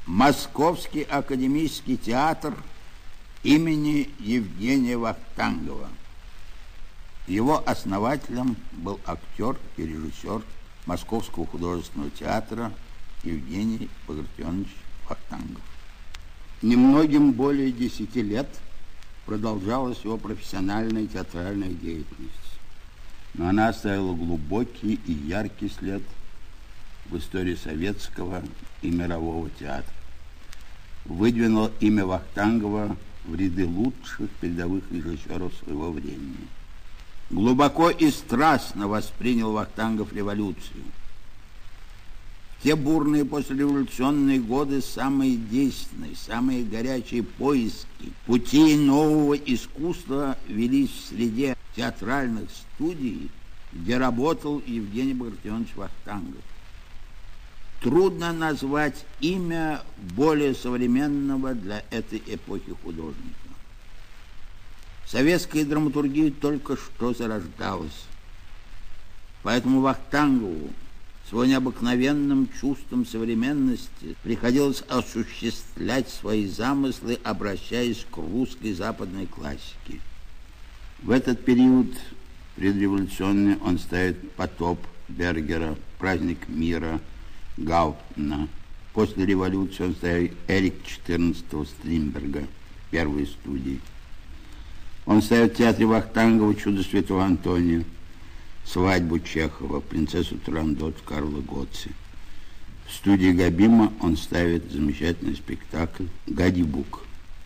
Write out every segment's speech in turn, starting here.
Московский академический театр имени Евгения Вахтангова. Его основателем был актер и режиссер Московского художественного театра Евгений Багратионович Вахтангов. Немногим более 10 лет продолжалась его профессиональная театральная деятельность, но она оставила глубокий и яркий след в истории советского и мирового театра. Выдвинула имя Вахтангова в ряды лучших передовых режиссеров своего времени. Глубоко и страстно воспринял Вахтангов революцию. В те бурные послереволюционные годы самые действенные, самые горячие поиски путей нового искусства велись в среде театральных студий, где работал Евгений Багратионович Вахтангов. Трудно назвать имя более современного для этой эпохи художника. Советская драматургия только что зарождалась. Поэтому Вахтангову с его необыкновенным чувством современности приходилось осуществлять свои замыслы, обращаясь к русской западной классике. В этот период предреволюционный он ставит «Потоп» Бергера, «Праздник мира» Гауптмана. После революции он ставит «Эрик XIV» Стринберга, первой студии. Он ставит в театре Вахтангова «Чудо святого Антония», «Свадьбу» Чехова, «Принцессу Турандот» Карла Гоци. В студии Габима он ставит замечательный спектакль «Гадибук».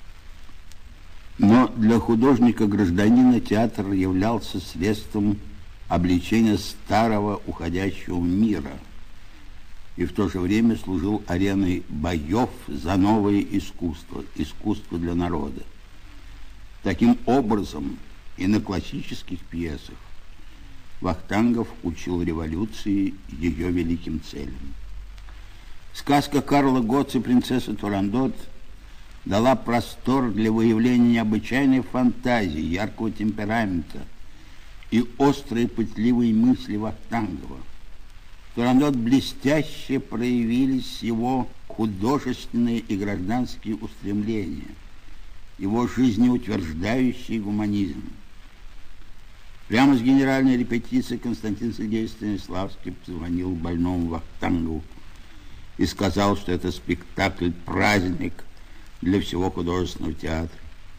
Но для художника-гражданина театр являлся средством обличения старого уходящего мира и в то же время служил ареной боев за новое искусство, искусство для народа. Таким образом, и на классических пьесах Вахтангов учил революции ее великим целям. Сказка Карла Гоци «Принцесса Турандот» дала простор для выявления необычайной фантазии, яркого темперамента и острой пытливой мысли Вахтангова. В Турандот блестяще проявились его художественные и гражданские устремления, его жизнеутверждающий гуманизм. Прямо с генеральной репетиции Константин Сергеевич Станиславский позвонил больному Вахтангову и сказал, что это спектакль-праздник для всего художественного театра,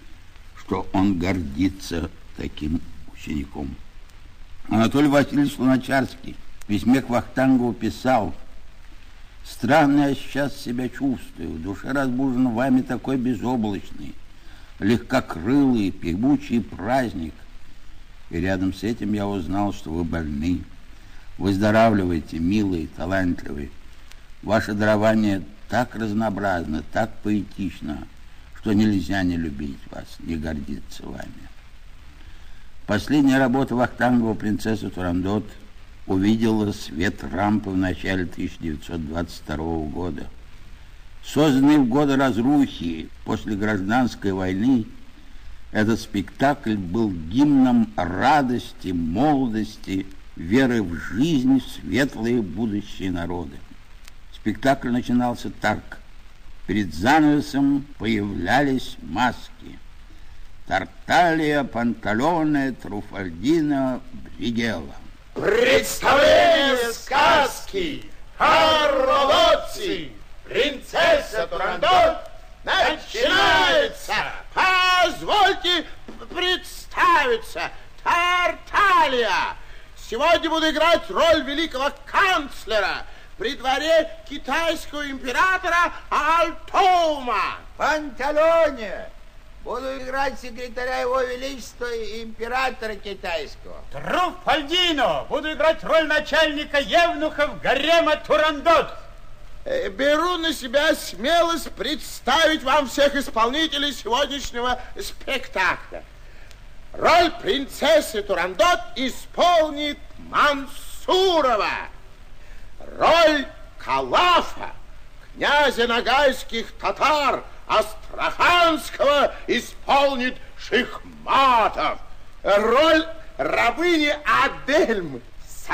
что он гордится таким учеником. Анатолий Васильевич Луначарский в письме к Вахтангову писал: «Странно я сейчас себя чувствую, в душе разбужен вами такой безоблачный, легкокрылый, певучий праздник. И рядом с этим я узнал, что вы больны. Выздоравливайте, милый, талантливый. Ваше дарование так разнообразно, так поэтично, что нельзя не любить вас, не гордиться вами». Последняя работа Вахтангова «Принцесса Турандот» увидела свет рампы в начале 1922 года. Созданный в годы разрухи после гражданской войны, этот спектакль был гимном радости, молодости, веры в жизнь, в светлые будущие народы. Спектакль начинался так. Перед занавесом появлялись маски. Тарталья, Панталоне, Труфальдино, Бригелла. Представление сказки Карло Гоци «Принцесса Турандот» начинается. Позвольте представиться. Тарталья. Сегодня буду играть роль великого канцлера при дворе китайского императора Альтоума. Панталоне. Буду играть секретаря его величества и императора китайского. Труфальдино. Буду играть роль начальника евнухов гарема Турандот. Беру на себя смелость представить вам всех исполнителей сегодняшнего спектакля. Роль принцессы Турандот исполнит Мансурова. Роль Калафа, князя ногайских татар Астраханского, исполнит Шихматов. Роль рабыни Адельмы,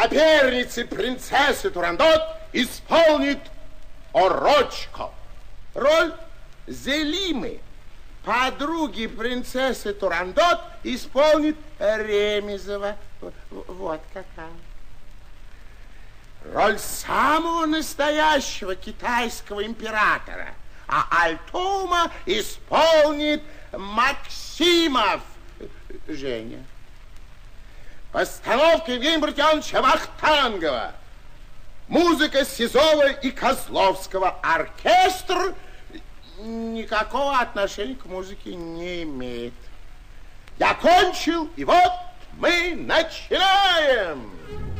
соперницы принцессы Турандот, исполнит Орочко. роль Зелимы, подруги принцессы Турандот, исполнит Ремезова. Вот какая. Роль самого настоящего китайского императора, а Альтоума исполнит Максимов. Женя. Постановка Евгения Брутяновича Вахтангова. Музыка Сизова и Козловского. Оркестр никакого отношения к музыке не имеет. Я кончил, и вот мы начинаем.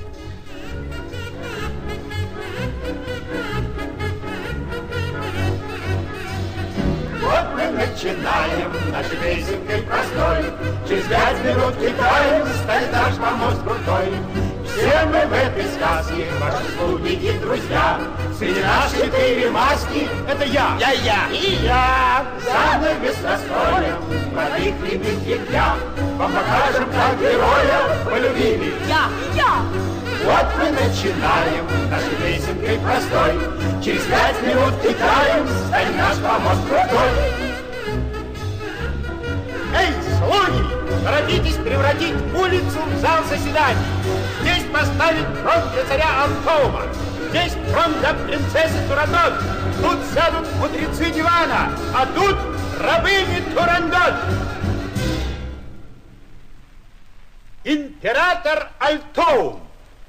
Вот мы начинаем нашей песенкой простой. Через 5 минут Китаю станет наш помост крутой. Все мы в этой сказке, ваши слуги и друзья. Среди нас 4 маски, это я и я. Занавес раскроем, молодых любит я. Вам покажем, как героя полюбили. Я. Вот мы начинаем нашей песенкой простой. Через 5 минут Китаю станет наш помост крутой. Эй, слуги, торопитесь превратить улицу в зал заседаний. Здесь поставить трон для царя Альтоума. Здесь трон для принцессы Турандот. Тут сядут мудрецы дивана, а тут рабыни Турандот. Император Альтоум.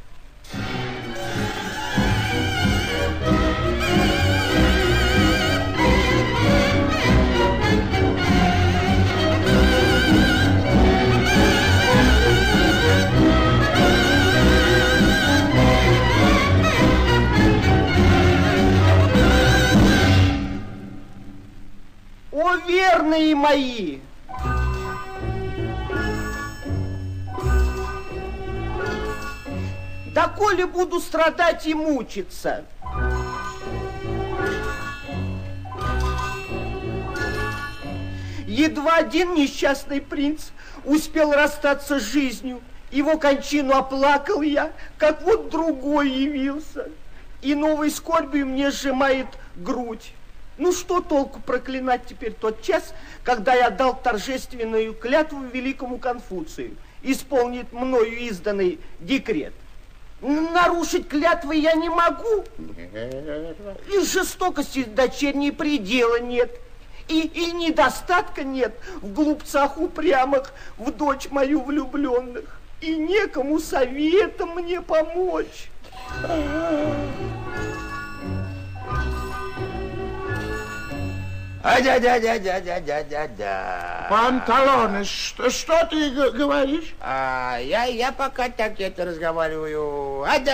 О, верные мои! Доколе буду страдать и мучиться? Едва один несчастный принц успел расстаться с жизнью. Его кончину оплакал я, как вот другой явился. И новой скорбью мне сжимает грудь. Ну что толку проклинать теперь тот час, когда я дал торжественную клятву великому Конфуцию, исполнит мною изданный декрет. Нарушить клятвы я не могу. И жестокости дочерней предела нет. И недостатка нет в глупцах упрямых, в дочь мою влюбленных. И некому советом мне помочь. Да. Панталоны, что ты говоришь? Я пока так это разговариваю. Да.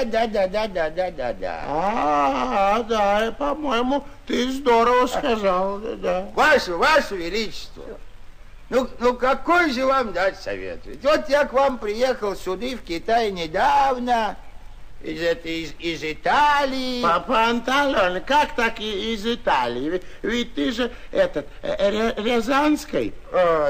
Да, по-моему, ты здорово сказал, да. Ваше Величество, ну какой же вам дать совет? Ведь вот я к вам приехал сюда в Китай недавно, из Италии. Панталон, как так из Италии? Ведь ты же Рязанской. О,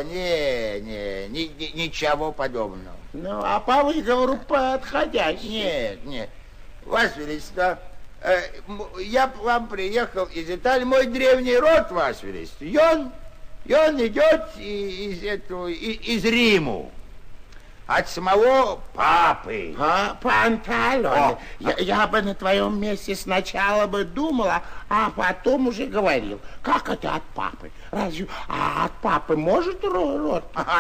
ничего подобного. Ну, а по выговору подходящий. Нет. Ваше Величество, я к вам приехал из Италии, мой древний род, Ваше Величество, и он идет из Риму. От самого папы. Панталон. Я бы на твоем месте сначала бы думала, а потом уже говорил. Как это от папы? Разве от папы может род?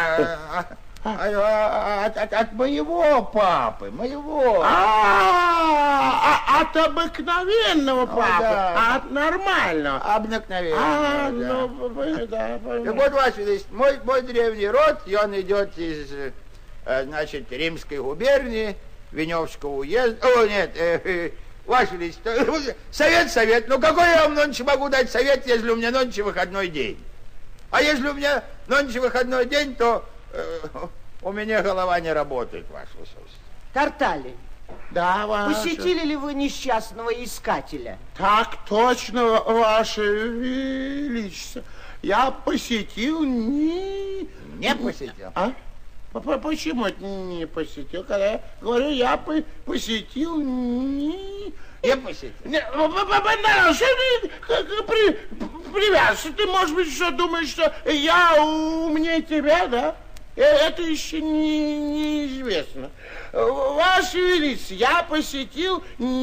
От моего папы, моего. От обыкновенного папы, да. от нормального. Обыкновенного, да. Так вот, Ваше Величество, мой древний род, и он идет из, Римской губернии, Веневского уезда. Ваше Величество, совет. Ну, какой я вам нонче могу дать совет, если у меня нонче выходной день? А если у меня нонче выходной день, то у меня голова не работает, Ваше Высочество. Тартали, Да, Ваше. посетили ли вы несчастного искателя? Так точно, Ваше Величество. Я посетил Не посетил? Почему это не посетил? Когда я говорю, я посетил не посетил. привязываться. Ты, может быть, что думаешь, что я умнее тебя, да? Это еще неизвестно. Ваше Величество, я посетил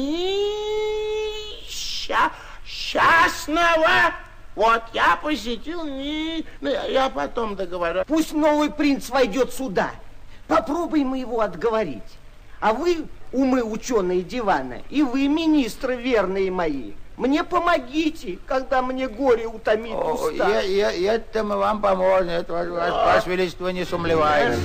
несчастного. Вот, я посетил я потом договорю. Пусть новый принц войдет сюда. Попробуем его отговорить. А вы, умы ученые дивана, и вы, министры верные мои, мне помогите, когда мне горе утомит уста. Это мы вам поможем, это ваше Величество, не сомневайтесь.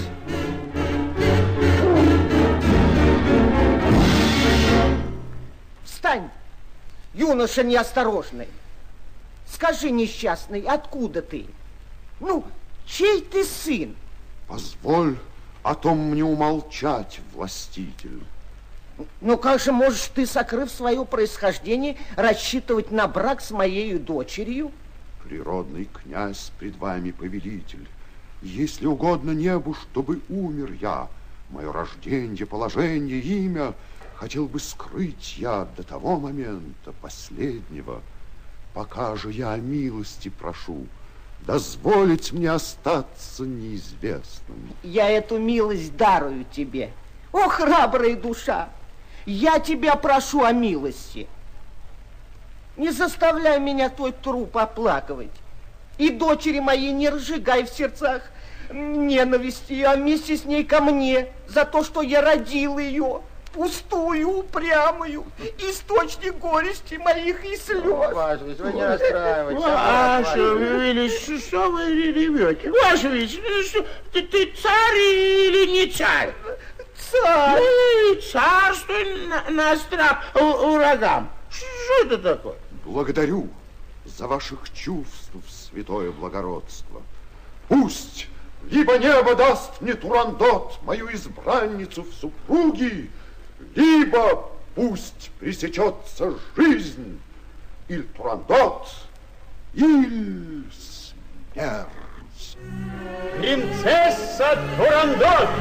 Встань, юноша неосторожный. Скажи, несчастный, откуда ты? Ну, чей ты сын? Позволь о том мне умолчать, властитель. Ну, как же можешь ты, сокрыв свое происхождение, рассчитывать на брак с моей дочерью? Природный князь пред вами повелитель. Если угодно небу, чтобы умер я, мое рождение, положение, имя, хотел бы скрыть я до того момента последнего. Пока же я о милости прошу, дозволить мне остаться неизвестным. Я эту милость дарую тебе. О, храбрая душа! Я тебя прошу о милости. Не заставляй меня твой труп оплакивать. И дочери моей не разжигай в сердцах ненависти, а вместе с ней ко мне за то, что я родил ее, пустую, упрямую, источник горести моих и слез. Ваше Величество, вы не расстраивайтесь. Ваше Величество, что вы ревете? Ваше Величество, ты царь или не царь? Царь. Ну, царствуй на страх урагам. Что это такое? Благодарю за ваших чувств, святое благородство. Пусть либо небо даст мне Турандот, мою избранницу в супруги, либо пусть пресечется жизнь, или Турандот, или смерть. Принцесса Турандот!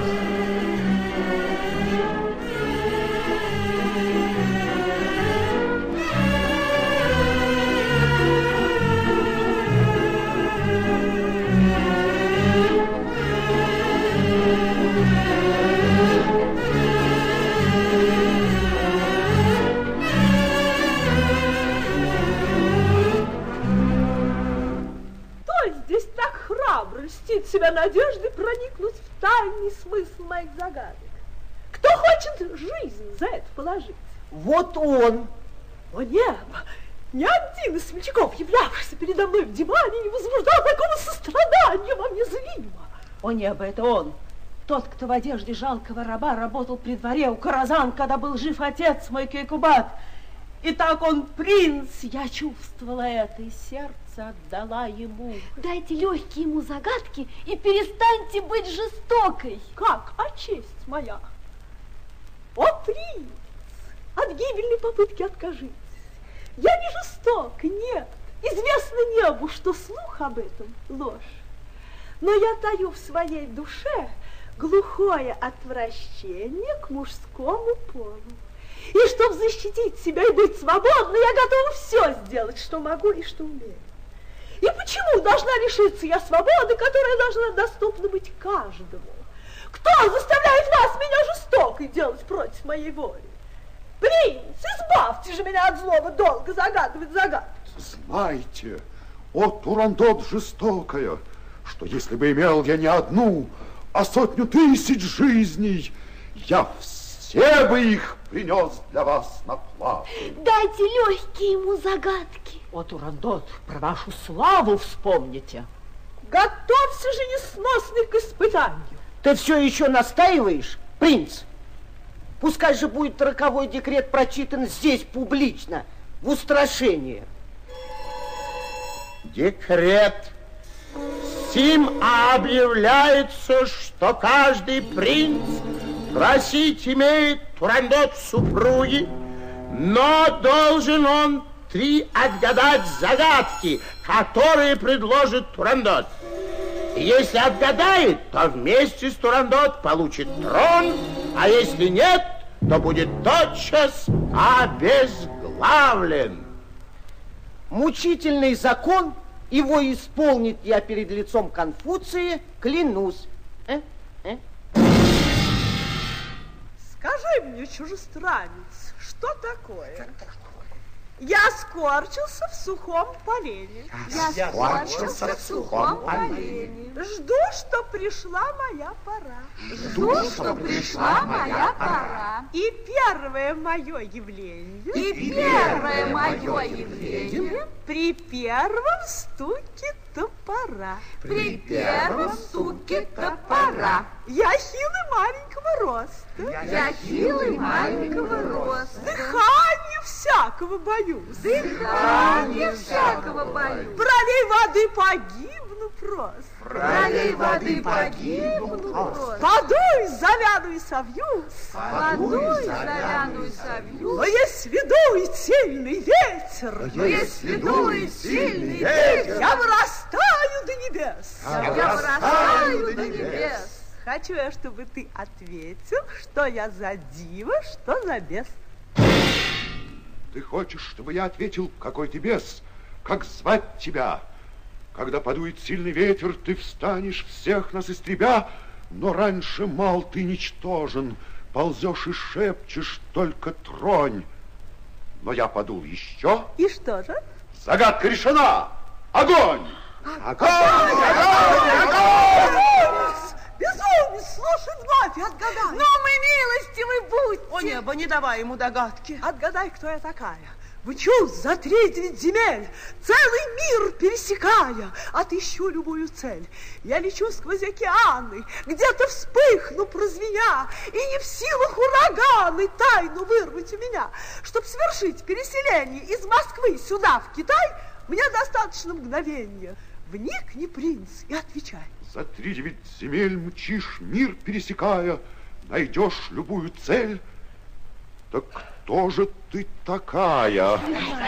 Здесь так храбро льстит себя надеждой проникнуть в тайный смысл моих загадок. Кто хочет жизнь за это положить? Вот он. О небо! Ни один из смельчаков, являвшийся передо мной в диване, не возбуждал такого сострадания во мне зримо. О небо, это он. Тот, кто в одежде жалкого раба работал при дворе у Каразан, когда был жив отец мой Кейкубат. Итак, он принц, я чувствовала это, и сердце отдала ему. Дайте легкие ему загадки и перестаньте быть жестокой. Как? А честь моя? О, принц, от гибельной попытки откажитесь. Я не жесток, нет. Известно небу, что слух об этом ложь. Но я таю в своей душе глухое отвращение к мужскому полу. И чтобы защитить себя и быть свободной, я готова все сделать, что могу и что умею. И почему должна лишиться я свободы, которая должна доступна быть каждому? Кто заставляет вас меня жестокой делать против моей воли? Принц, избавьте же меня от злого долго загадывать загадки. Знайте, о Турандот жестокая, что если бы имел я не одну, а 100 тысяч жизней, я все бы их принес для вас на плату. Дайте легкие ему загадки. О, Турандот, про вашу славу вспомните. Готовься же, несносный, к испытанию. Ты все еще настаиваешь, принц? Пускай же будет роковой декрет прочитан здесь публично, в устрашение. Декрет. Сим объявляется, что каждый принц просить имеет Турандот в супруги, но должен он 3 отгадать загадки, которые предложит Турандот. И если отгадает, то вместе с Турандот получит трон, а если нет, то будет тотчас обезглавлен. мучительный закон, его исполнить я перед лицом Конфуция клянусь. Скажи мне, чужестранец, что такое? Я скорчился в сухом полене. Я скорчился в сухом полене. Жду, что пришла моя пора. Жду, что пришла моя пора. И первое мое явление. И первое мое явление. При первом стуке топора. При первом стуке топора. Я хилый маленького роста. Я хилый маленького роста. Дыхание всякого боюсь. Дыхание всякого боюсь. Пролей воды погибну просто. Пролей воды погибну просто. Подуй, завяну и совьюсь. Подуй, завяну и совьюсь. Но если дует сильный ветер, Но если дует сильный ветер, я вырастаю до небес. Я вырастаю до небес. Хочу я, чтобы ты ответил, что я за диво, что за бес. Ты хочешь, чтобы я ответил, какой ты бес? Как звать тебя? Когда подует сильный ветер, ты встанешь, всех нас истребя, но раньше мал ты ничтожен, ползешь и шепчешь только тронь. Но я подул еще. И что же? Загадка решена! Огонь! Огонь! Огонь! Безумец, слушай вновь и отгадай. Ну, мы милостивы будьте. О небо, не давай ему догадки. Отгадай, кто я такая. Мчусь за 3-9 земель, целый мир пересекая, отыщу любую цель. Я лечу сквозь океаны, где-то вспыхну, прозвеня, и не в силах ураганы тайну вырвать у меня. Чтоб совершить переселение из Москвы сюда, в Китай, мне достаточно мгновения. Вникни, принц, и отвечай. За 3-9 земель мчишь, мир пересекая, найдешь любую цель. Так кто же ты такая?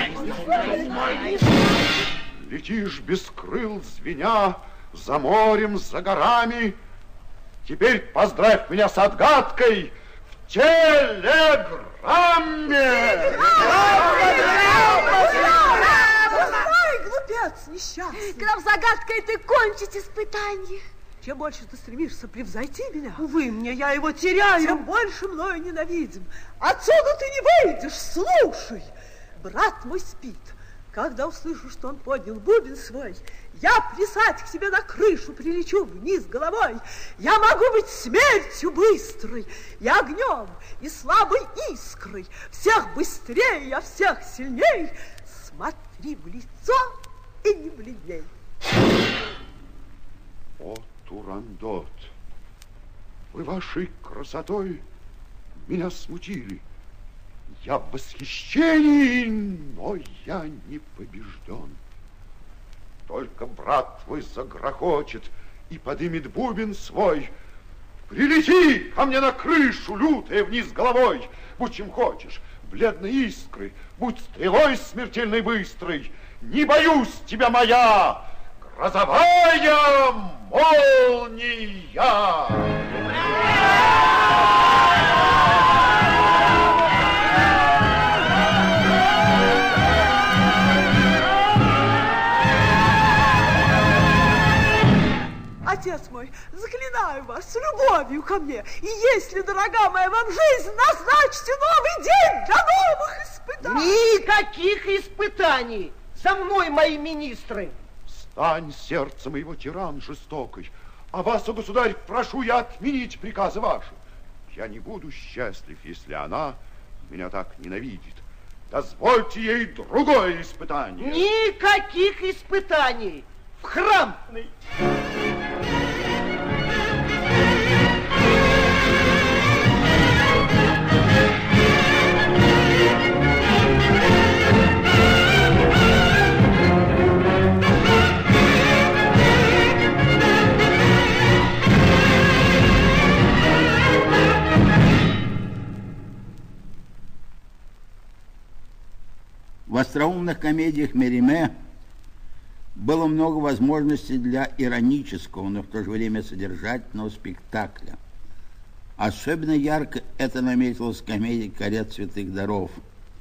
Летишь без крыл, звеня, за морем, за горами. Теперь поздравь меня с отгадкой в телеграмме. Глупец несчастный. К нам загадкой ты кончить испытание. Чем больше ты стремишься превзойти меня, Увы, мне я его теряю. тем больше мною ненавидим. Отсюда ты не выйдешь, слушай. Брат мой спит. Когда услышу, что он поднял бубен свой, я плясать к себе на крышу прилечу вниз головой. Я могу быть смертью быстрой, и огнем, и слабой искрой. Всех быстрее, а всех сильней. Смотри в лицо и не бледней. О, Турандот, вы вашей красотой меня смутили. Я в восхищении, но я не побежден. Только брат твой загрохочет и подымет бубен свой. Прилети ко мне на крышу, лютая вниз головой. Будь чем хочешь, бледной искрой, будь стрелой смертельной быстрой. Не боюсь тебя, моя грозовая молния. Отец мой, заклинаю вас с любовью ко мне. И если, дорога моя, вам жизнь, назначьте новый день для новых испытаний. Никаких испытаний. За мной, мои министры. Стань, сердце моего, тиран жестокой, а вас, о государь, прошу я отменить приказы ваши. Я не буду счастлив, если она меня так ненавидит. Дозвольте ей другое испытание. Никаких испытаний. В храм. В остроумных комедиях Мериме было много возможностей для иронического, но в то же время содержательного спектакля. Особенно ярко это наметилось в комедии «Карет святых даров».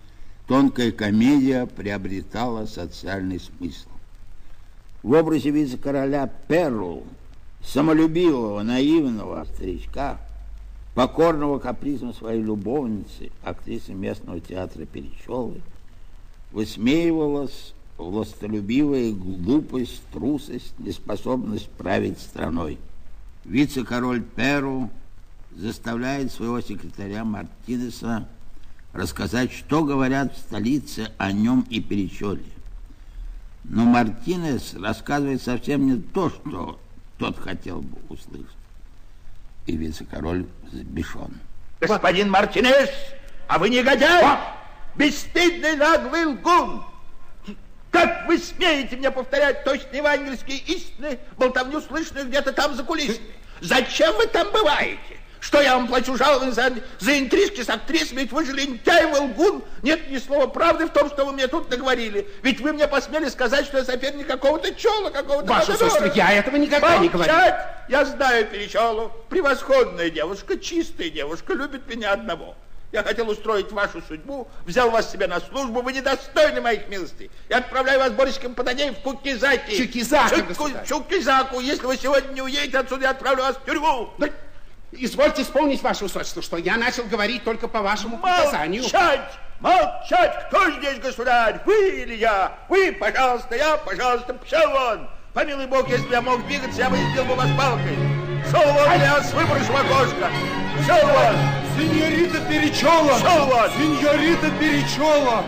тонкая комедия приобретала социальный смысл. В образе вице-короля Перу, самолюбивого, наивного старичка, покорного капризам своей любовницы, актрисы местного театра Перечелы, высмеивалась властолюбивая глупость, трусость, неспособность править страной. Вице-король Перу заставляет своего секретаря Мартинеса рассказать, что говорят в столице о нем и Перечеле. Но Мартинес рассказывает совсем не то, что тот хотел бы услышать. И вице-король взбешен. Господин Мартинес, а вы негодяй! Бесстыдный наглый лгун! Как вы смеете мне повторять точно евангельские истины, болтовню слышную где-то там за кулисами? Зачем вы там бываете? Что я вам плачу жалование за интрижки с актрисами? Ведь вы же лентяй, вы лгун. Нет ни слова правды в том, что вы мне тут наговорили. Ведь вы мне посмели сказать, что я соперник какого-то Чола, какого-то... Ваше существо, я этого никогда не говорил. Я знаю Перечелу. Превосходная девушка, чистая девушка, любит меня одного. Я хотел устроить вашу судьбу, взял вас себе на службу, вы недостойны моих милостей. Я отправляю вас Борисиком Потаней в Кукизаки. Чукизаку. Если вы сегодня не уедете отсюда, я отправлю вас в тюрьму. Извольте исполнить, ваше высочество, что я начал говорить только по вашему приказанию. Молчать! Кто здесь государь? Вы или я? Вы, пожалуйста, я, пожалуйста, пошел вон. Помилуй Бог, если я мог двигаться, я бы избил бы вас палкой. Шел вон, я вас выброшу в окошко. Шел вон! Сеньорита Перечола! Шел вон! Сеньорита Перечола!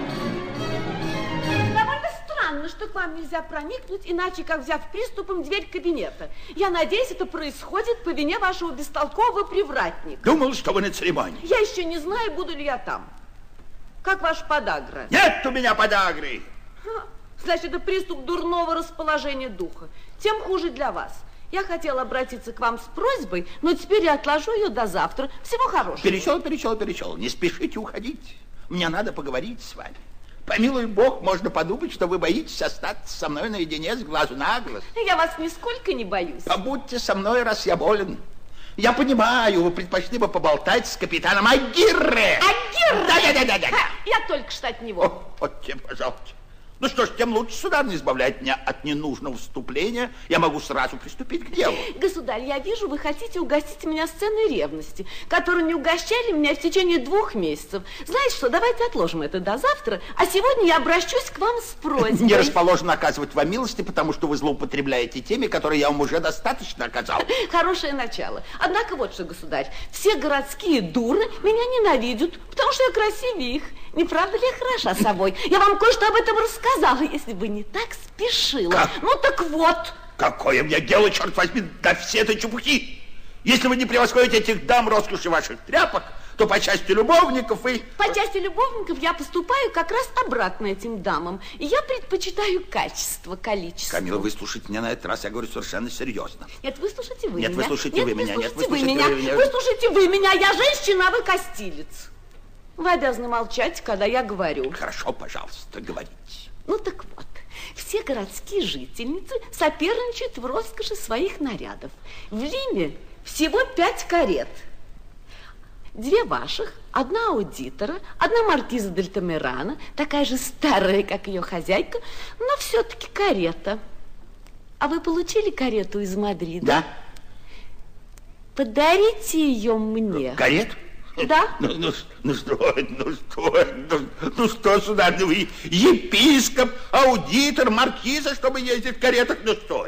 Довольно странно, что к вам нельзя проникнуть, иначе как взяв приступом дверь кабинета. Я надеюсь, это происходит по вине вашего бестолкового привратника. Думал, что вы на церемонии. Я еще не знаю, буду ли я там. Как ваша подагра? Нет у меня подагры. Значит, это приступ дурного расположения духа. Тем хуже для вас. Я хотела обратиться к вам с просьбой, но теперь я отложу ее до завтра. Всего хорошего. Перечел. Не спешите уходить. Мне надо поговорить с вами. Помилуй Бог, можно подумать, что вы боитесь остаться со мной наедине с глазу на глаз. Я вас нисколько не боюсь. Побудьте со мной, раз я болен. Я понимаю, вы предпочли бы поболтать с капитаном Агирре. Агирре? Да. Я только что от него. Вот тебе, пожалуйста. Ну что ж, тем лучше, сударь, избавлять меня от ненужного вступления. Я могу сразу приступить к делу. Государь, я вижу, вы хотите угостить меня сценой ревности, которую не угощали меня в течение 2 месяцев. Знаете что, давайте отложим это до завтра, а сегодня я обращусь к вам с просьбой. Не расположено оказывать вам милости, потому что вы злоупотребляете теми, которые я вам уже достаточно оказал. Хорошее начало. Однако вот что, государь, все городские дуры меня ненавидят, потому что я красивее их. Не правда ли я хороша собой? Я вам кое-что об этом рассказала, если бы не так спешила. Как? Ну так вот. Какое мне дело, черт возьми, до всей этой чепухи? Если вы не превосходите этих дам роскоши ваших тряпок, то по части любовников вы... По части любовников я поступаю как раз обратно этим дамам. И я предпочитаю качество, количество. Камила, выслушайте меня на этот раз, я говорю совершенно серьезно. Нет, выслушайте вы меня. Нет, выслушайте вы меня. Выслушайте вы меня. Я женщина, а вы костилец. Вы обязаны молчать, когда я говорю. Хорошо, пожалуйста, говорите. Ну так вот, все городские жительницы соперничают в роскоши своих нарядов. В Лиме всего 5 карет. 2 ваших, 1 аудитора, 1 маркиза дель Тамерана, такая же старая, как ее хозяйка, но все-таки карета. А вы получили карету из Мадрида? Да. Подарите ее мне. Карету? Да. Ну что, сударь, вы епископ, аудитор, маркиза, чтобы ездить в каретах? Ну что.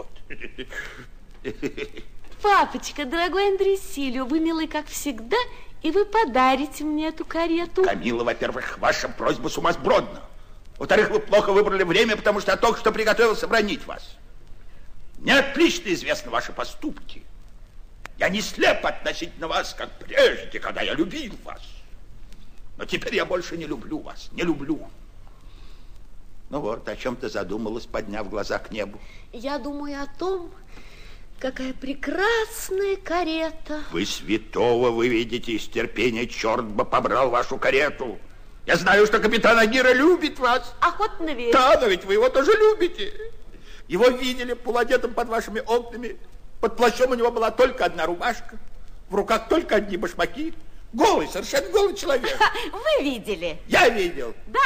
Папочка, дорогой Андрей Сильо, вы милый, как всегда, и вы подарите мне эту карету. Камила, во-первых, ваша просьба сумасбродна. Во-вторых, вы плохо выбрали время, потому что я только что приготовился бранить вас. Мне отлично известны ваши поступки. Я не слеп относительно вас, как прежде, когда я любил вас. Но теперь я больше не люблю вас, не люблю. Ну вот, о чем ты задумалась, подняв глаза к небу? Я думаю о том, какая прекрасная карета. Вы святого выведете из терпения, черт бы побрал вашу карету. Я знаю, что капитан Агирре любит вас. Охотно верю. Да, но ведь вы его тоже любите. Его видели полуодетым под вашими окнами. Под плащом у него была только 1 рубашка, в руках только одни башмаки. Голый, совершенно голый человек. Вы видели? Я видел. Да.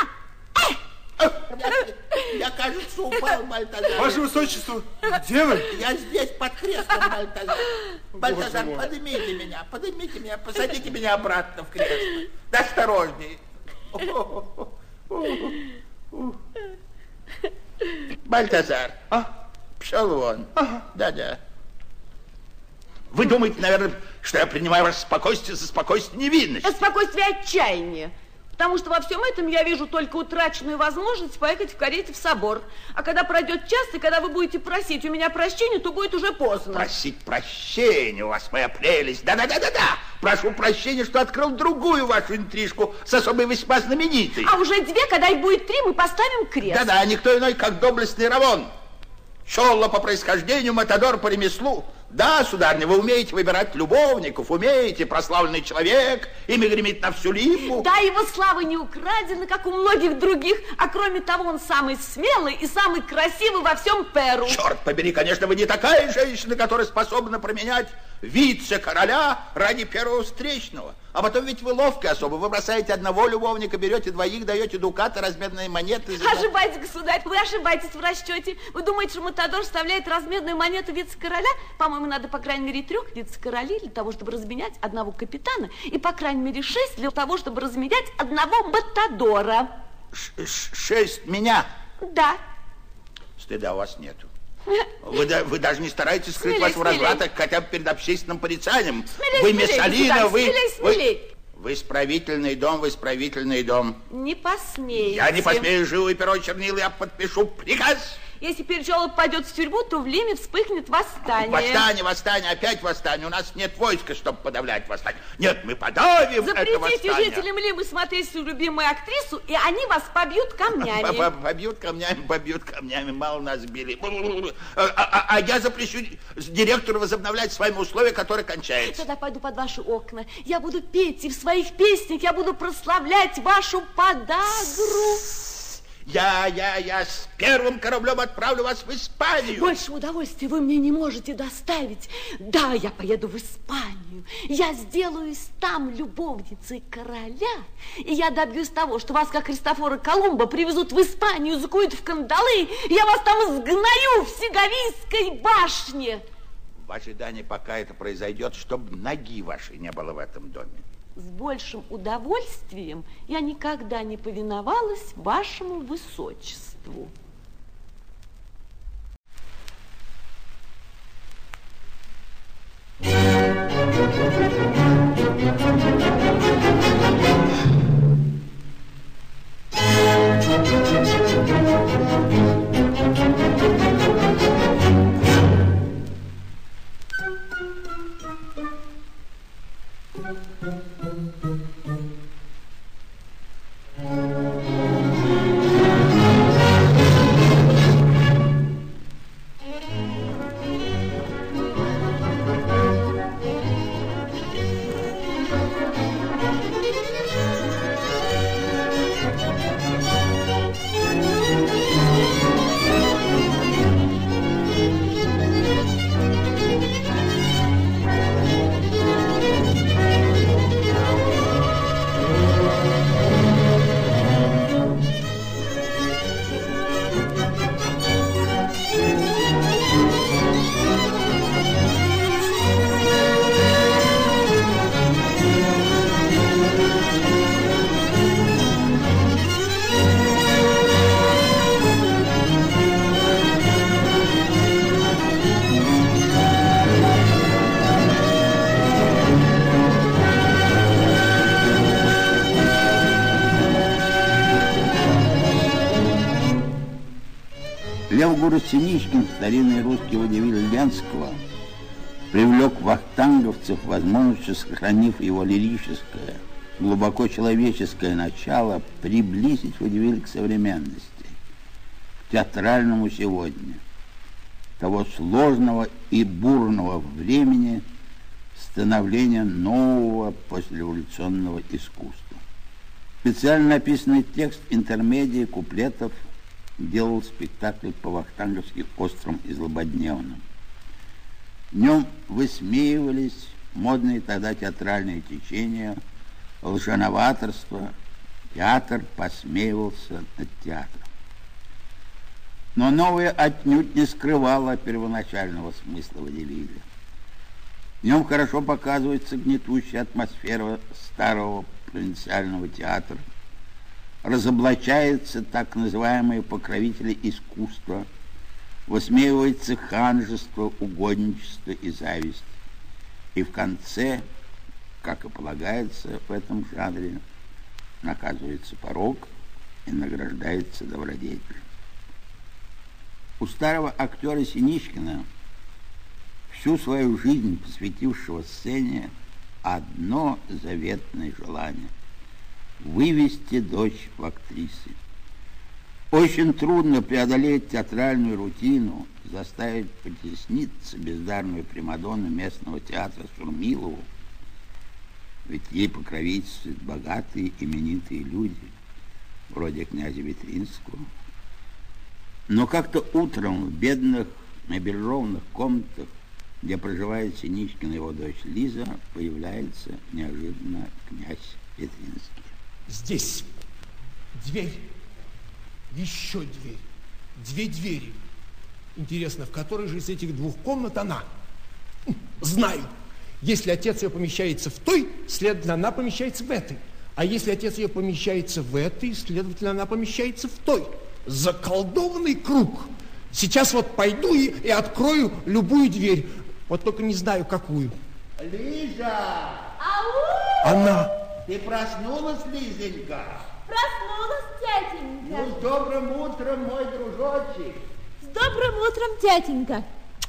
Я, кажется, упал, Бальтазар. Ваше Высочество, где вы? Я здесь, под креслом, Бальтазар. Бальтазар, поднимите меня, посадите меня обратно в кресло. Да осторожней. Бальтазар, пшел вон. Да-да. Вы думаете, наверное, что я принимаю ваше спокойствие за спокойствие невинности? Спокойствие отчаяния. Потому что во всем этом я вижу только утраченную возможность поехать в карете в собор. А когда пройдет час, и когда вы будете просить у меня прощения, то будет уже поздно. Просить прощения у вас, моя прелесть. Да-да-да-да-да. Прошу прощения, что открыл другую вашу интрижку с особой весьма знаменитой. А уже две, когда их будет три, мы поставим крест. Да-да, никто иной, как доблестный Равон. Чолла по происхождению, матадор по ремеслу. Да, сударыня, вы умеете выбирать любовников, умеете, прославленный человек, имя гремит на всю липу. Да, его слава не украдена, как у многих других, а кроме того, он самый смелый и самый красивый во всем Перу. Черт побери, конечно, вы не такая женщина, которая способна променять вице-короля ради первого встречного. А потом ведь вы ловкая особо. Вы бросаете одного любовника, берете двоих, даете дукаты, разменные монеты. Ошибаетесь, государь, вы ошибаетесь в расчете. Вы думаете, что матадор вставляет разменную монету вице-короля? По-моему, надо, по крайней мере, 3 вице-королей для того, чтобы разменять одного капитана, и, по крайней мере, 6 для того, чтобы разменять одного матадора. 6 меня? Да. Стыда у вас нету. Вы даже не стараетесь скрыть вашего разврата хотя бы перед общественным порицанием. Вы Мессалина, вы исправительный дом, Не посмеете. Я не посмею, живое перо чернил, я подпишу приказ. Если Перчола попадет в тюрьму, то в Лиме вспыхнет восстание. Восстание, опять восстание. У нас нет войска, чтобы подавлять восстание. Нет, мы подавим это восстание. Запретите жителям Лимы смотреть свою любимую актрису, и они вас побьют камнями. Побьют камнями, мало нас били. А я запрещу директору возобновлять с вами условия, которые кончаются. Тогда пойду под ваши окна. Я буду петь, и в своих песнях я буду прославлять вашу подагру. Я с первым кораблем отправлю вас в Испанию. Больше удовольствия вы мне не можете доставить. Да, я поеду в Испанию. Я сделаюсь там любовницей короля. И я добьюсь того, что вас, как Христофора Колумба, привезут в Испанию, закуют в кандалы. И я вас там изгною в Сеговийской башне. В ожидании, пока это произойдет, чтобы ноги вашей не было в этом доме. С большим удовольствием я никогда не повиновалась вашему высочеству. Лев Гуров Синичкин, старинный русский водевиль Ленского, привлек вахтанговцев возможностью, сохранив его лирическое, глубоко человеческое начало, приблизить водевиль к современности, к театральному сегодня, того сложного и бурного времени становления нового послереволюционного искусства. Специально написанный текст интермедии куплетов делал спектакль по-вахтанговски острым и злободневным. В нем высмеивались модные тогда театральные течения, лженоваторства, театр посмеивался над театром. Но новое отнюдь не скрывало первоначального смысла водевиля. В нем хорошо показывается гнетущая атмосфера старого провинциального театра, разоблачаются так называемые покровители искусства, высмеивается ханжество, угодничество и зависть. И в конце, как и полагается в этом жанре, наказывается порок и награждается добродетель. У старого актера Синичкина, всю свою жизнь посвятившего сцене, одно заветное желание – вывести дочь в актрисы. Очень трудно преодолеть театральную рутину, заставить потесниться бездарную примадонну местного театра Сурмилову, ведь ей покровительствуют богатые именитые люди, вроде князя Ветринского. Но как-то утром в бедных мебелированных комнатах, где проживает Синичкин и его дочь Лиза, появляется неожиданно князь Ветринский. Здесь дверь, еще дверь, две двери. Интересно, в которой же из этих двух комнат она? Знаю. Если отец ее помещается в той, следовательно, она помещается в этой. А если отец ее помещается в этой, следовательно, она помещается в той. Заколдованный круг. Сейчас вот пойду и открою любую дверь. Вот только не знаю, какую. Лиза! Ау! Она. Ты проснулась, Лизонька? Проснулась, тятенька. Ну, с добрым утром, мой дружочек. С добрым утром, тятенька.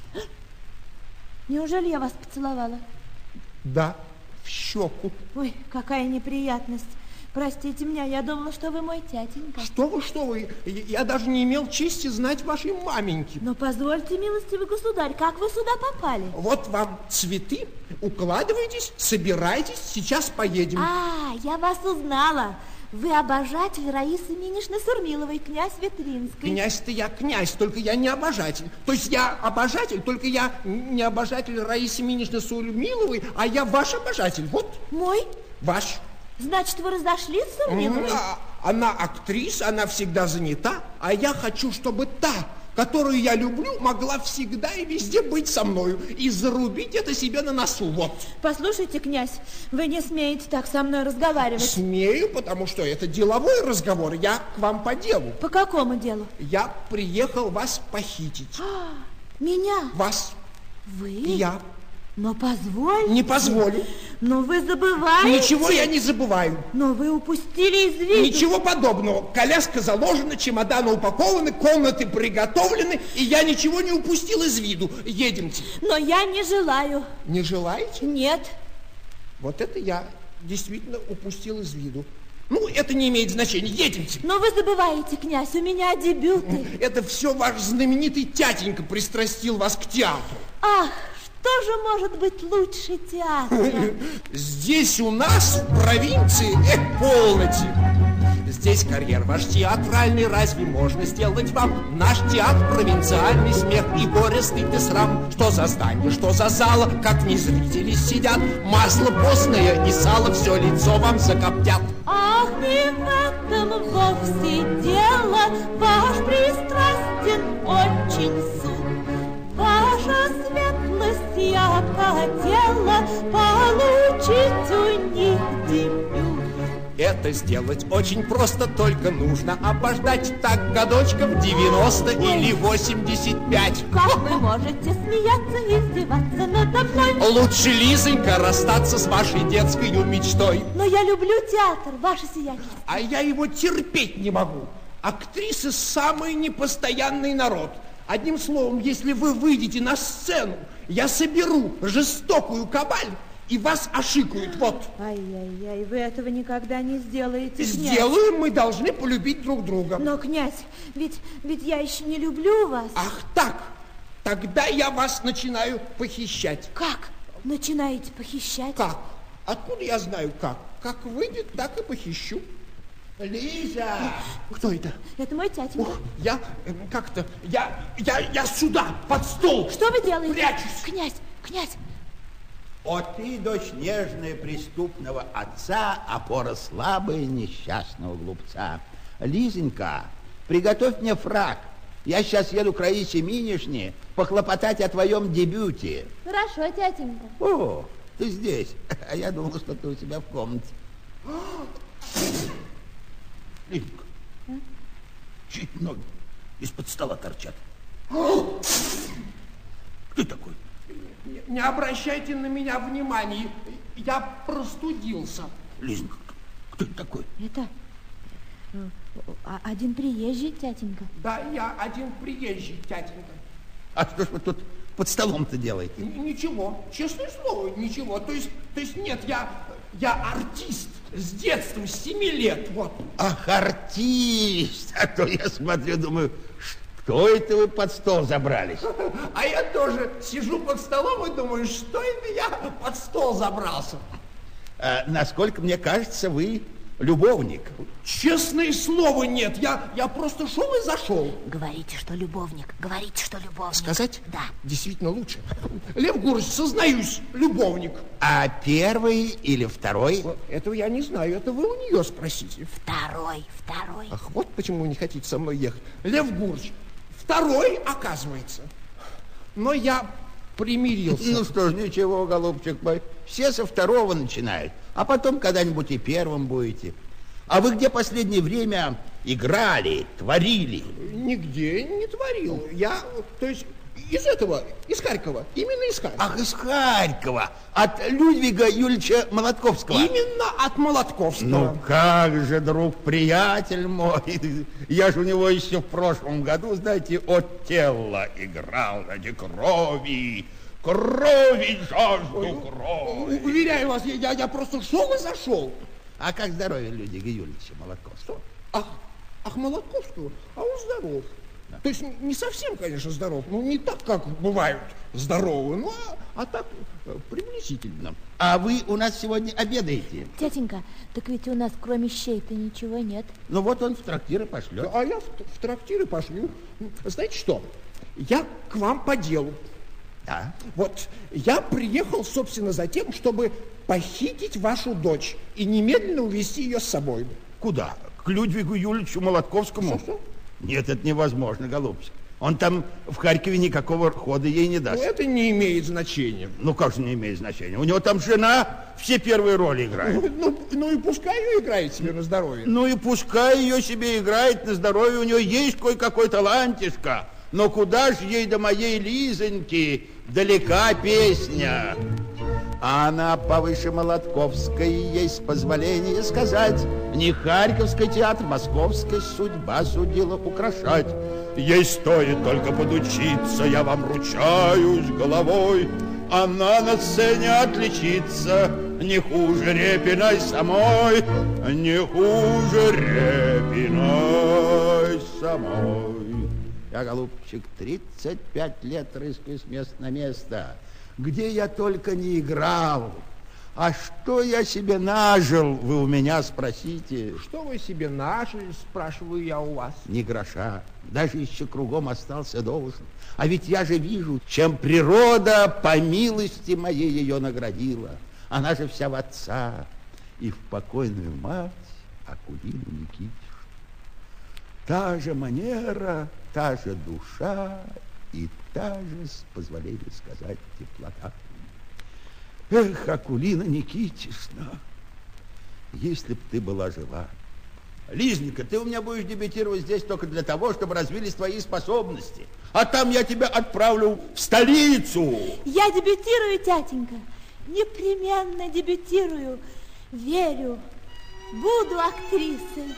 Неужели я вас поцеловала? Да, в щеку. Ой, какая неприятность. Простите меня, я думала, что вы мой тятенька. Что вы? Я даже не имел чести знать вашей маменьки. Но позвольте, милостивый государь, как вы сюда попали? Вот вам цветы, укладывайтесь, собирайтесь, сейчас поедем. А, я вас узнала. Вы обожатель Раисы Минишны Сурмиловой, князь Ветринской. Князь-то я князь, только я не обожатель. То есть я обожатель, только я не обожатель Раисы Минишны Сурмиловой, а я ваш обожатель. Вот. Мой? Ваш. Значит, вы разошлись с Сурмиловой? Она актриса, она всегда занята, а я хочу, чтобы та, которую я люблю, могла всегда и везде быть со мною и зарубить это себе на носу. Вот. Послушайте, князь, вы не смеете так со мной разговаривать. Смею, потому что это деловой разговор. Я к вам по делу. По какому делу? Я приехал вас похитить. Меня? Вас. Вы? Я. Но позвольте. Не позволю. Но вы забываете. Ничего я не забываю. Но вы упустили из виду. Ничего подобного. Коляска заложена, чемоданы упакованы, комнаты приготовлены, и я ничего не упустил из виду. Едемте. Но я не желаю. Не желаете? Нет. Вот это я действительно упустил из виду. Ну, это не имеет значения. Едемте. Но вы забываете, князь, у меня дебюты. Это все ваш знаменитый тятенька пристрастил вас к театру. Ах, что же может быть лучше театра? Здесь у нас, в провинции, полноте. Здесь карьер ваш театральный, разве можно сделать вам? Наш театр провинциальный, смех и горе, стыд и срам. Что за здание, что за зала, как в ней зрители сидят. Масло постное и сало, все лицо вам закоптят. Ах, не в этом вовсе дело, ваш пристрастен очень суд. Ваша светлость, я хотела получить у них дебют. Это сделать очень просто, только нужно обождать так годочков 90 или 85. Как вы можете смеяться и издеваться надо мной? Лучше, Лизонька, расстаться с вашей детской мечтой. Но я люблю театр, ваше сиятельство. А я его терпеть не могу. Актрисы самый непостоянный народ. Одним словом, если вы выйдете на сцену, я соберу жестокую кабаль, и вас ошикают, вот. Ай-яй-яй, вы этого никогда не сделаете, князь. Сделаем, мы должны полюбить друг друга. Но, князь, ведь я еще не люблю вас. Ах так, тогда я вас начинаю похищать. Как? Начинаете похищать? Как? Откуда я знаю как? Как выйдет, так и похищу. Лиза! Кто это? Это мой тятенька. Я сюда, под стол. Что вы делаете? Прячусь. Князь, О, ты, дочь нежная преступного отца, опора слабая несчастного глупца. Лизонька, приготовь мне фрак. Я сейчас еду к Раисе Минишне похлопотать о твоем дебюте. Хорошо, тятенька. О, ты здесь. А я думал, что ты у себя в комнате. Лизонька, чуть ноги из-под стола торчат. Кто такой? Не обращайте на меня внимания. Я простудился. Лизонька, кто это такой? Это один приезжий, тятенька. Да, я один приезжий, тятенька. А что ж вы тут под столом-то делаете? Ничего, честное слово, ничего. То есть нет, я артист с детства, с 7 лет, вот. Ах, артист! А то я смотрю, думаю, что это вы под стол забрались? А я тоже сижу под столом и думаю, что это я под стол забрался. Насколько мне кажется, вы любовник. Честное слово, нет. Я просто шел и зашел. Говорите, что любовник. Говорите, что любовник. Сказать? Да. Действительно лучше. Лев Гурыч, сознаюсь, любовник. А первый или второй? Этого я не знаю. Это вы у нее спросите. Второй. Ах, вот почему вы не хотите со мной ехать. Лев Гурыч, второй, оказывается. Но я примирился. Ну что ж, ничего, голубчик мой. Все со второго начинают. А потом когда-нибудь и первым будете. А вы где последнее время играли, творили? Нигде не творил. Я, то есть, из Харькова. Именно из Харькова. Ах, из Харькова. От Людвига Юльевича Молотковского. Именно от Молотковского. Ну как же, друг, приятель мой. Я же у него еще в прошлом году, знаете, Отелло играл ради крови. Крови, жажду крови. Уверяю вас, я просто шел и зашел. А как здоровье Людвига Юльевича Молотковского? Ах, Молотковского? А он здоров. Да. То есть не совсем, конечно, здоров. Ну, не так, как бывают здоровы, ну, а так приблизительно. А вы у нас сегодня обедаете? Тятенька, так ведь у нас кроме щей-то ничего нет. Ну, вот он в трактир и пошлет. А я в трактир и пошлю. Знаете что? Я к вам по делу. Да. Вот, я приехал, собственно, за тем, чтобы похитить вашу дочь и немедленно увезти ее с собой. Куда? К Людвигу Юльевичу Молотковскому? Что? Нет, это невозможно, голубчик. Он там в Харькове никакого хода ей не даст. Ну, это не имеет значения. Ну, как же не имеет значения? У него там жена все первые роли играет. Ну и пускай ее играет себе на здоровье. Ну и пускай ее себе играет на здоровье. У нее есть кое-какой талантишка. Но куда ж ей до моей Лизоньки? Далека песня. А она повыше Молотковской, есть позволение сказать. Не Харьковский театр, московской судьба судила украшать. Ей стоит только подучиться, я вам ручаюсь головой. Она на сцене отличится не хуже Репиной самой, не хуже Репиной самой. Я, голубчик, 35 лет рыскаю с места на место. Где я только не играл. А что я себе нажил, вы у меня спросите. Что вы себе нажили, спрашиваю я у вас. Ни гроша. Даже еще кругом остался должен. А ведь я же вижу, чем природа по милости моей ее наградила. Она же вся в отца и в покойную мать Акулину Никитишну. Та же манера, та же душа и та же, с позволения сказать, теплота. Эх, Акулина Никитишна, если б ты была жива. Лизненька, ты у меня будешь дебютировать здесь только для того, чтобы развились твои способности. А там я тебя отправлю в столицу. Я дебютирую, тятенька. Непременно дебютирую. Верю. Буду актрисой.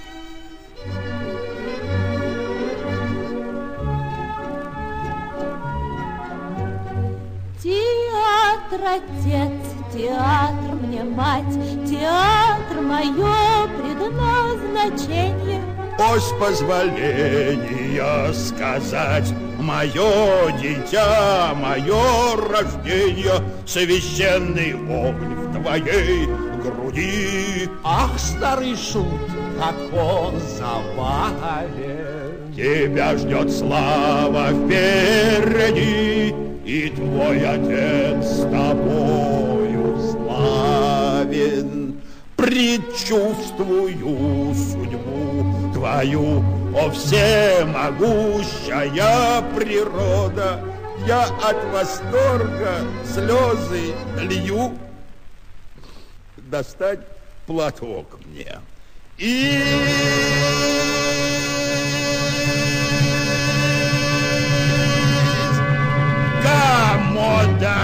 Театр, отец, театр мне мать, театр мое предназначение. С позволения сказать, мое дитя, мое рождение, священный огонь в твоей груди. Ах, старый шут, как он забавен. Тебя ждет слава впереди, и твой отец с тобою предчувствую судьбу твою. О, всемогущая природа, я от восторга слезы лью. Достать платок мне. И... комода.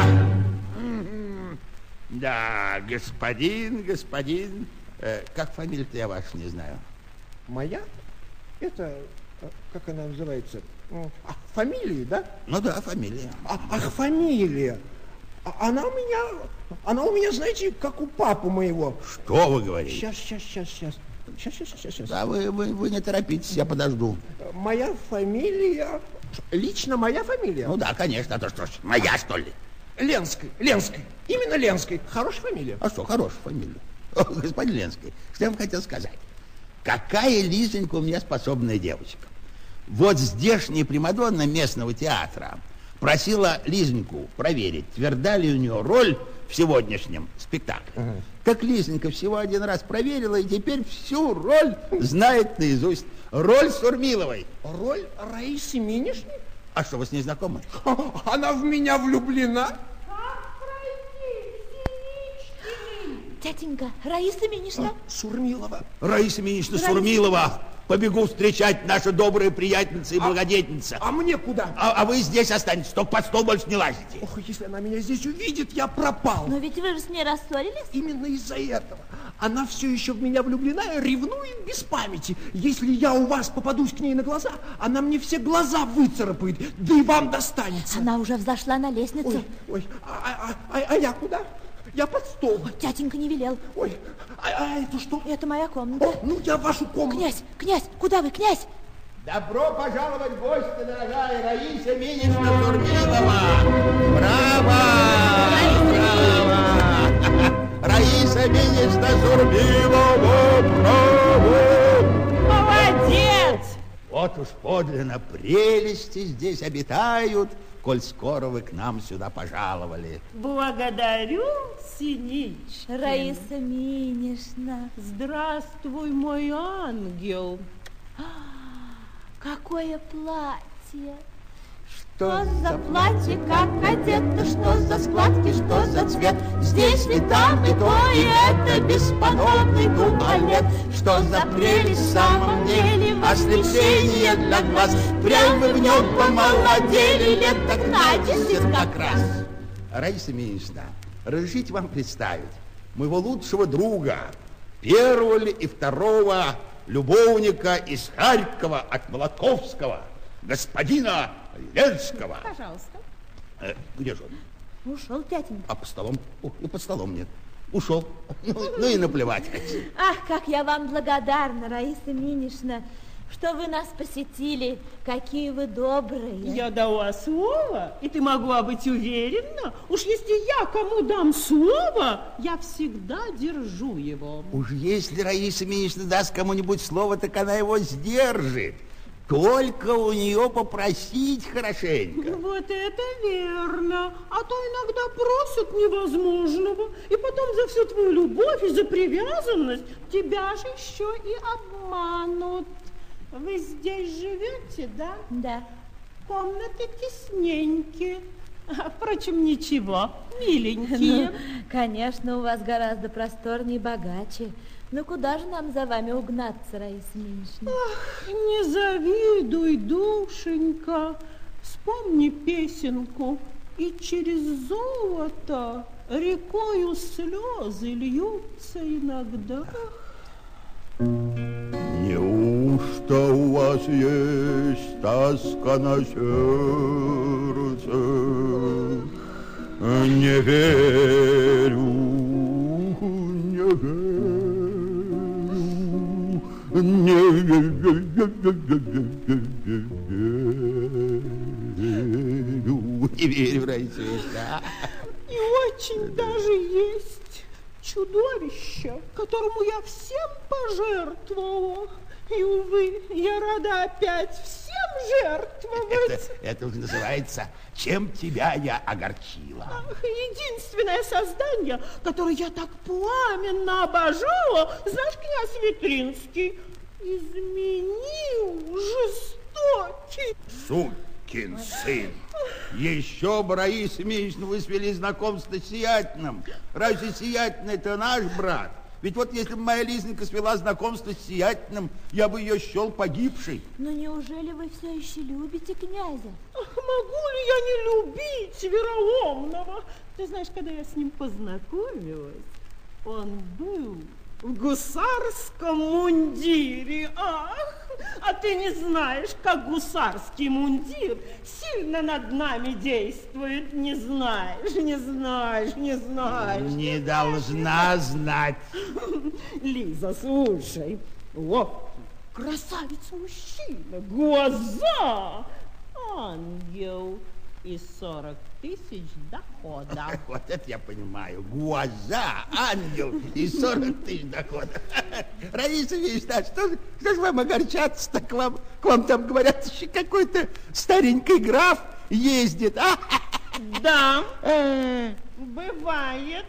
Да, господин, как фамилия-то я ваша не знаю. Моя? Это, как она называется? Фамилия, да? Ну да, фамилия. Ах, фамилия. Она у меня, знаете, как у папы моего. Что вы говорите? Сейчас. Да, вы не торопитесь, я подожду. Моя фамилия, лично моя фамилия. Ну да, конечно, а то что ж, моя, что ли? Ленской, именно Ленской. Хорошая фамилия. А что, хорошая фамилия? О, господин Ленский, что я вам хотел сказать? Какая Лизонька у меня способная девочка. Вот здешняя примадонна местного театра просила Лизоньку проверить, тверда ли у нее роль в сегодняшнем спектакле. Так Лизонька всего один раз проверила, и теперь всю роль знает наизусть. Роль Сурмиловой. Роль Раисы Минишны? А что, вы с ней знакомы? Она в меня влюблена? Тятенька, Раиса Минишна. Сурмилова. Раиса Минишна Сурмилова. Побегу встречать наша добрая приятельница и благодетельница. А мне куда? А вы здесь останетесь, только под стол больше не лазите. Ох, если она меня здесь увидит, я пропал. Но ведь вы же с ней рассорились. Именно из-за этого. Она все еще в меня влюблена и ревнует без памяти. Если я у вас попадусь к ней на глаза, она мне все глаза выцарапает, да и вам достанется. Она уже взошла на лестницу. Ой, а я куда? Я под стол. Ой, тятенька не велел. Ой, а это что? Это моя комната. О, ну я в вашу комнату. Князь, куда вы, князь? Добро пожаловать в гости, дорогая Раиса Минишна Сурмилова. Браво! Раиса Минишна Сурмилова, браво! Молодец! Вот уж подлинно прелести здесь обитают, коль скоро вы к нам сюда пожаловали. Благодарю, Синич. Раиса Минишна. Здравствуй, мой ангел. Какое платье! Что за платье, как одето, что за складки, что за цвет? Здесь и там, и то, и это бесподобный туалет. Что за прелесть в самом деле, ослепление для глаз. Прям вы в нем помолодели лет так на 10 как раз. Раиса Минишна, разрешите вам представить моего лучшего друга, первого и второго любовника из Харькова от Молотковского, господина Ленского. Пожалуйста. Где же он? Ушел, тятенька. А под столом? И под столом нет. Ушел. Ну и наплевать. Ах, как я вам благодарна, Раиса Минишна, что вы нас посетили. Какие вы добрые. Я дала слово, и ты могла быть уверена, уж если я кому дам слово, я всегда держу его. Уж если Раиса Минишна даст кому-нибудь слово, так она его сдержит. Только у нее попросить хорошенько. Вот это верно. А то иногда просят невозможного. И потом за всю твою любовь и за привязанность тебя же еще и обманут. Вы здесь живете, да? Да. Комнаты тесненькие. Впрочем, ничего, миленькие. Ну, конечно, у вас гораздо просторнее и богаче. Ну, куда же нам за вами угнаться, Раиса Минишна? Ах, не завидуй, душенька. Вспомни песенку. И через золото рекою слезы льются иногда. Неужто у вас есть тоска на сердце? Не верю, не верю. Не верю, Раиса Минишна. И очень даже есть чудовище, которому я всем пожертвовала. И, увы, я рада опять всем жертвовать. Это уже называется «Чем тебя я огорчила». Ах, единственное создание, которое я так пламенно обожала, знаешь, князь Витринский, изменил жестокий. Сукин сын. Еще бы, Раиса Ильинична, вы свели знакомство с Сиятельным. Разве Сиятельный это наш брат? Ведь вот если бы моя Лизонька свела знакомство с Сиятельным, я бы ее счел погибшей. Но неужели вы все еще любите князя? Ах, могу ли я не любить вероломного? Ты знаешь, когда я с ним познакомилась, он был в гусарском мундире. Ах, а ты не знаешь, как гусарский мундир сильно над нами действует. Не знаешь, не знаешь, не знаешь. Не должна знать. Лиза, слушай. О, красавец-мужчина, глаза, ангел и 40 тысяч дохода. Вот это я понимаю. Глаза, ангел и 40 тысяч дохода. Раиса Ильинична, что ж вам огорчаться-то? К вам там, говорят, еще какой-то старенький граф ездит, а? Да, бывает.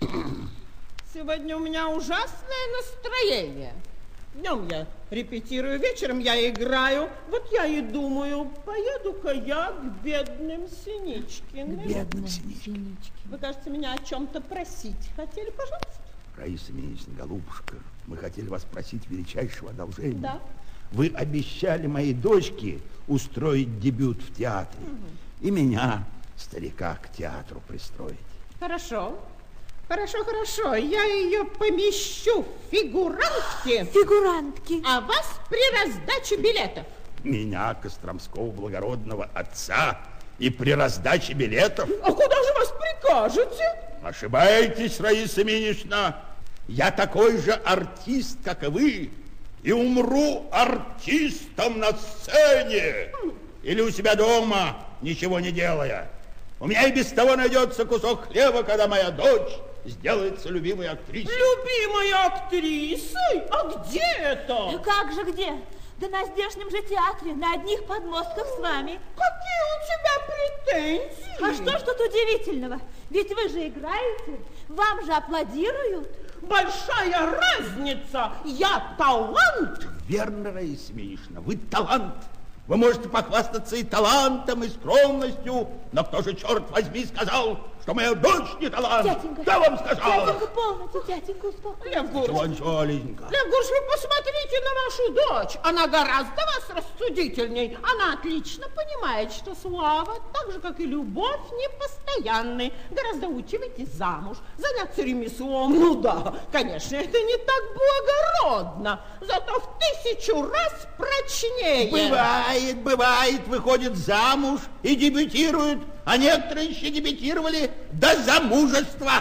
Сегодня у меня ужасное настроение. Днем я репетирую, вечером я играю. Вот я и думаю, поеду-ка я к бедным Синичкиным. Бедным Синичкиным. Вы, кажется, меня о чем-то просить хотели, пожалуйста? Раиса Ильинична, голубушка, мы хотели вас просить величайшего одолжения. Да. Вы обещали моей дочке устроить дебют в театре. И меня, старика, к театру пристроить. Хорошо. Хорошо, хорошо. Я ее помещу в фигурантки. Фигурантки. А вас при раздаче билетов. Меня, Костромского благородного отца, и при раздаче билетов? А куда же вас прикажете? Ошибаетесь, Раиса Ильинична. Я такой же артист, как и вы, и умру артистом на сцене. Или у себя дома, ничего не делая. У меня и без того найдется кусок хлеба, когда моя дочь сделается любимой актрисой. Любимой актрисой? А где это? Как же где? Да на здешнем же театре, на одних подмостках с вами. Какие у тебя претензии? А что ж тут удивительного? Ведь вы же играете, вам же аплодируют. Большая разница. Я талант. Верно, Раиса Ильинична, вы талант. Вы можете похвастаться и талантом, и скромностью, но кто же, черт возьми, сказал, что моя дочь не талант? Дяденька, кто вам сказал? Дяденька, полностью, дяденька, успокойтесь. Лев Гурш, Ничего, Лизенька. Лев Гурш, вы посмотрите на вашу дочь. Она гораздо вас рассудительней. Она отлично понимает, что слава, так же, как и любовь, непостоянны. Гораздо лучше выйти замуж, заняться ремеслом. Ну да, конечно, это не так благородно, зато в 1000 раз прочнее. Бывает, выходит замуж и дебютирует, а некоторые еще дебютировали до замужества.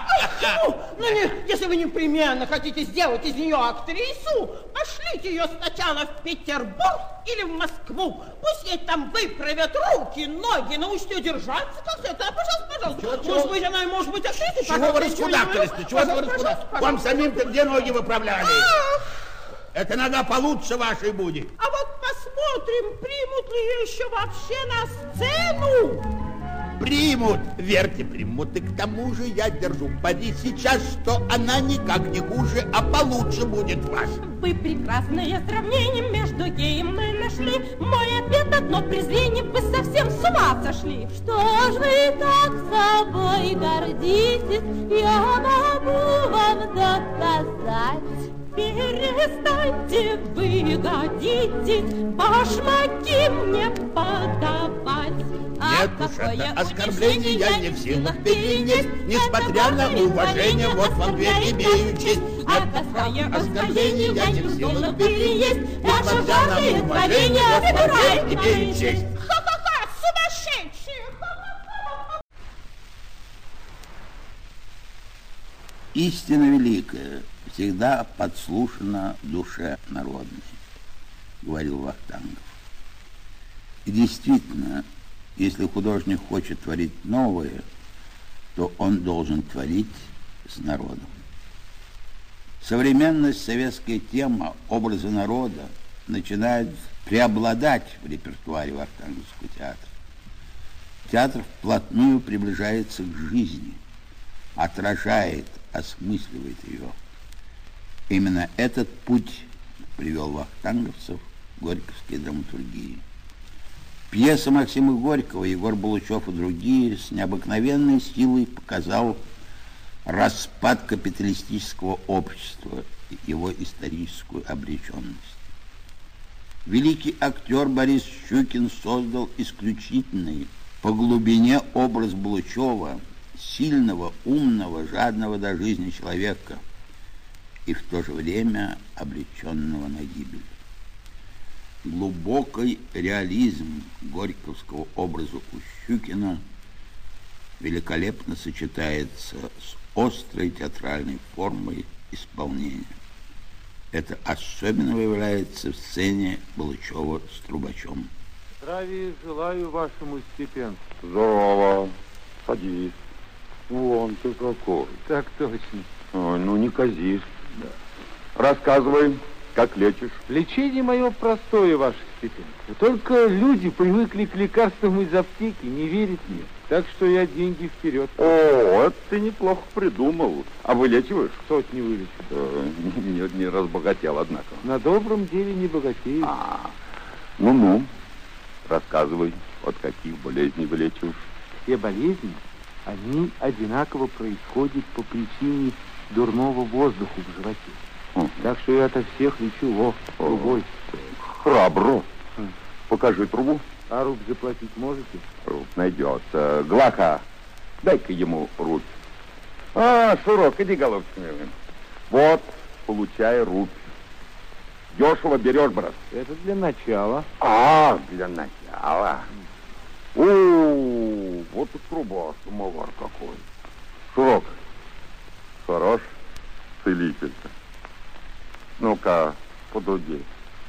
Если вы непременно хотите сделать из нее актрису, пошлите ее сначала в Петербург или в Москву. Пусть ей там выправят руки, ноги, научите держаться, как это. Пожалуйста. Может быть, она и может быть актрисой. Чего вы раскудахтались-то? Чего вы раскудахтались? Вам самим-то где ноги выправляли? Эта нога получше вашей будет. А вот посмотрим, примут ли ее еще вообще на сцену. Примут, верьте, примут. И к тому же я держу пари сейчас, что она никак не хуже, а получше будет вас. Вы прекрасное сравнение между геем мы нашли. Мой ответ одно презрение, вы совсем с ума сошли. Что ж вы так собой гордитесь, я могу вам доказать. Перестаньте, вы годитесь, башмаки мне подавать. Нет уж, это оскорбление я не в силах перенесть, несмотря на уважение, вот вам дверь имею честь. Нет, оскорбление я не в силах перенесть, несмотря на уважение, вот вам дверь имею честь. Ха-ха-ха, сумасшедшие! Истина великая всегда подслушана в душе народной, говорил Вахтангов. И действительно, если художник хочет творить новое, то он должен творить с народом. Современность, советская тема, образы народа начинают преобладать в репертуаре Вахтанговского театра. Театр вплотную приближается к жизни, отражает, осмысливает ее. Именно этот путь привел вахтанговцев к горьковской драматургии. Пьеса Максима Горького, Егор Булычев и другие с необыкновенной силой показал распад капиталистического общества и его историческую обреченность. Великий актер Борис Щукин создал исключительный по глубине образ Булычева, сильного, умного, жадного до жизни человека и в то же время обреченного на гибель. Глубокий реализм горьковского образа у Щукина великолепно сочетается с острой театральной формой исполнения. Это особенно выявляется в сцене Булычева с трубачом. Здравия желаю вашему степенству. Здорово. Садись. Вон ты какой. Так точно. Ой, ну не казись. Да. Рассказывай, как лечишь. Лечение мое простое, ваше степенство. Только люди привыкли к лекарствам из аптеки, не верят мне. Так что я деньги вперед. О, это ты неплохо придумал. А вылечиваешь? Сотни вылечу. Не разбогател, однако. На добром деле не богатею. Ну-ну. Рассказывай, от каких болезней вылечиваешь. Все болезни, они одинаково происходят по причине дурного воздуха в животе. Так что я ото всех лечу трубой. Храбро. Покажи трубу. А рубь заплатить можете? Рубь найдется. Глаха, дай-ка ему рубь. Шурок, иди, голубчик. Вот, получай рубь. Дешево берешь, брат. Это для начала. Для начала. Вот и труба, самовар какой. Шурок, хорош целитель-то. Ну-ка, подруги.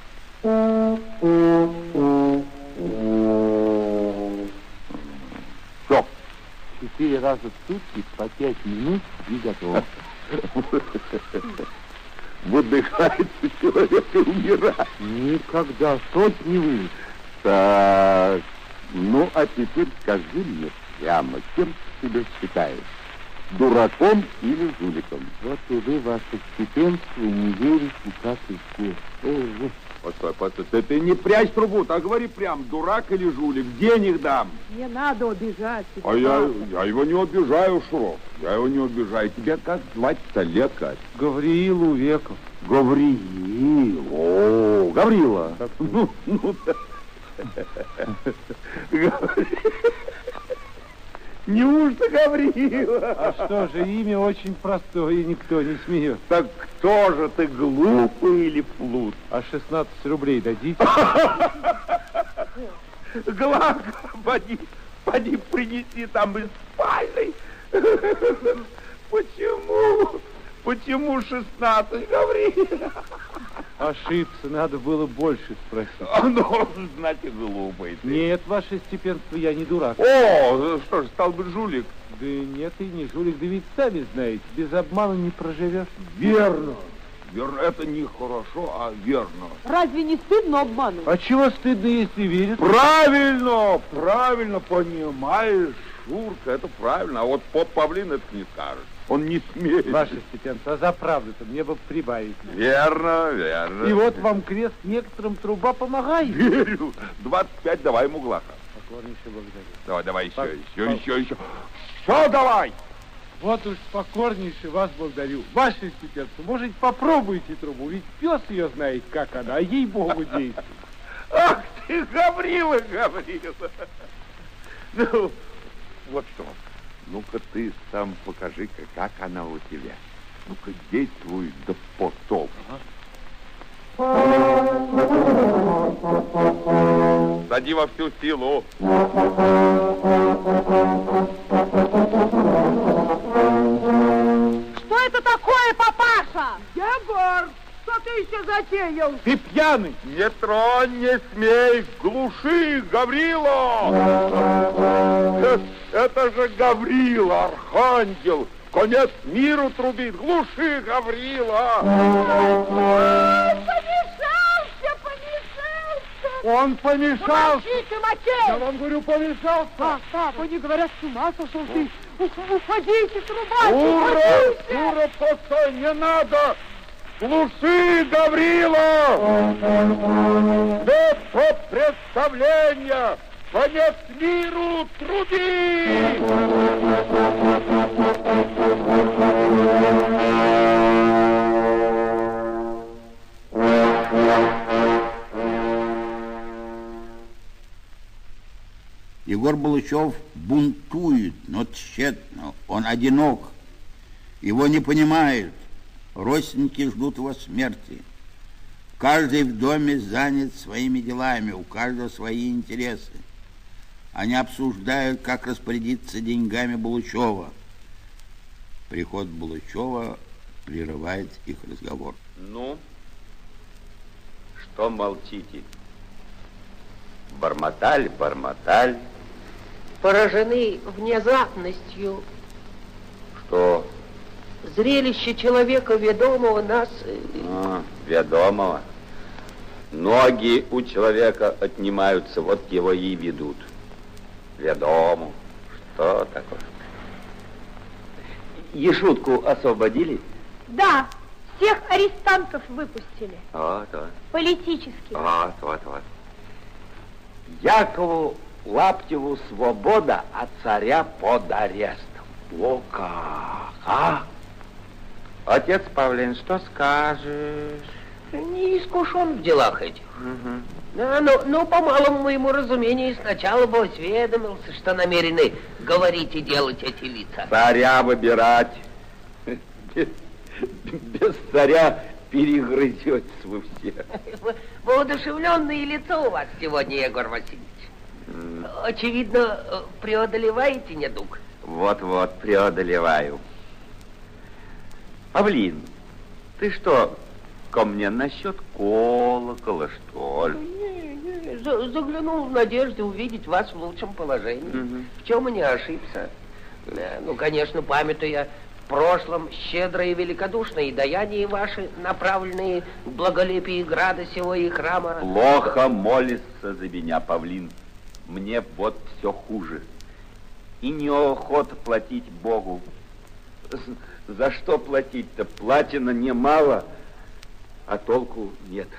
Все. 4 раза в сутки по 5 минут и готово. Выдыхается человек и умирает. Никогда сотни вылечит. Так, ну а теперь скажи мне прямо, кем ты себя считаешь? Дураком или жуликом? Вот и вы, ваше степенство, не верите, как и все. Постой, ты не прячь трубу, так говори прям, дурак или жулик, денег дам. Не надо обижать. А я его не обижаю, Шуров, я его не обижаю. Тебя как звать-то, лекарь? Гавриил Увеков. Гавриил, о, Гаврила. Неужто Гаврила? А что же, имя очень простое, и никто не смеется. Так кто же ты, глупый или плут? А 16 рублей дадите? Глака, поди принеси там из спальной. Почему 16, Гаврила? Ошибся, надо было больше спросить. Ну, значит, глупый ты. Нет, ваше степенство, я не дурак. О, что ж, стал бы жулик. Да нет, и не жулик, да ведь сами знаете, без обмана не проживешь. Верно. Верно, это не хорошо, а верно. Разве не стыдно обманывать? А чего стыдно, если верят? Правильно, понимаешь, Шурка, это правильно. А вот поп Павлин это не скажет. Он не смеет. Ваше степенство, а за правду-то мне бы прибавить. Верно. И вот вам крест, некоторым труба помогает. Верю. 25 давай ему, Глаха. Покорнейше благодарю. Давай, еще. Все давай. Вот уж покорнейше вас благодарю. Ваше степенство, может, попробуйте трубу, ведь пес ее знает, как она, а ей-богу действует. Ах ты, Гаврила. Ну, вот что. Ну-ка ты сам покажи-ка, как она у тебя. Ну-ка действуй до потом. Сади во всю силу. Что это такое, папаша? Егор, что ты еще затеял? Ты пьяный. Не тронь, не смей, глуши, Гаврила. Это же Гаврила, архангел. Конец миру трубит. Глуши, Гаврила. Помешался, Он помешался. Помогите, Макей! Я вам говорю, помешался. Они говорят, с ума сошел ты. Уходите, трубач, Ура! уходите! Ура, постой, не надо! Слушай, Гаврила! Это представление! Конец миру, труди! Егор Балычев бунтует, но тщетно. Он одинок. Его не понимают. Родственники ждут его смерти. Каждый в доме занят своими делами, у каждого свои интересы. Они обсуждают, как распорядиться деньгами Балычева. Приход Балычева прерывает их разговор. Ну, что молчите? Бормотали. Поражены внезапностью. Что? Зрелище человека ведомого нас... Ведомого. Ноги у человека отнимаются, вот его и ведут. Ведому. Что такое? Ешутку освободили? Да, всех арестантов выпустили. Вот. Политических. Вот. Якову Лаптеву свобода, а царя под арестом. О как, а? Отец Павлин, что скажешь? Не искушен в делах этих. Да, но по малому моему разумению сначала бы осведомился, что намерены говорить и делать эти лица. Царя выбирать. Без царя перегрызетесь вы все. Воодушевленное лицо у вас сегодня, Егор Васильевич. Очевидно, преодолеваете недуг. Вот, преодолеваю. Павлин, ты что, ко мне насчет колокола, что ли? Не, заглянул в надежде увидеть вас в лучшем положении. В чем и не ошибся. Ну, конечно, памятуя в прошлом щедрое и великодушное даяние ваши, направленные в благолепие града сего и храма. Плохо молится за меня, Павлин. Мне вот все хуже. И неохота платить Богу. За что платить-то? Платина немало, а толку нет.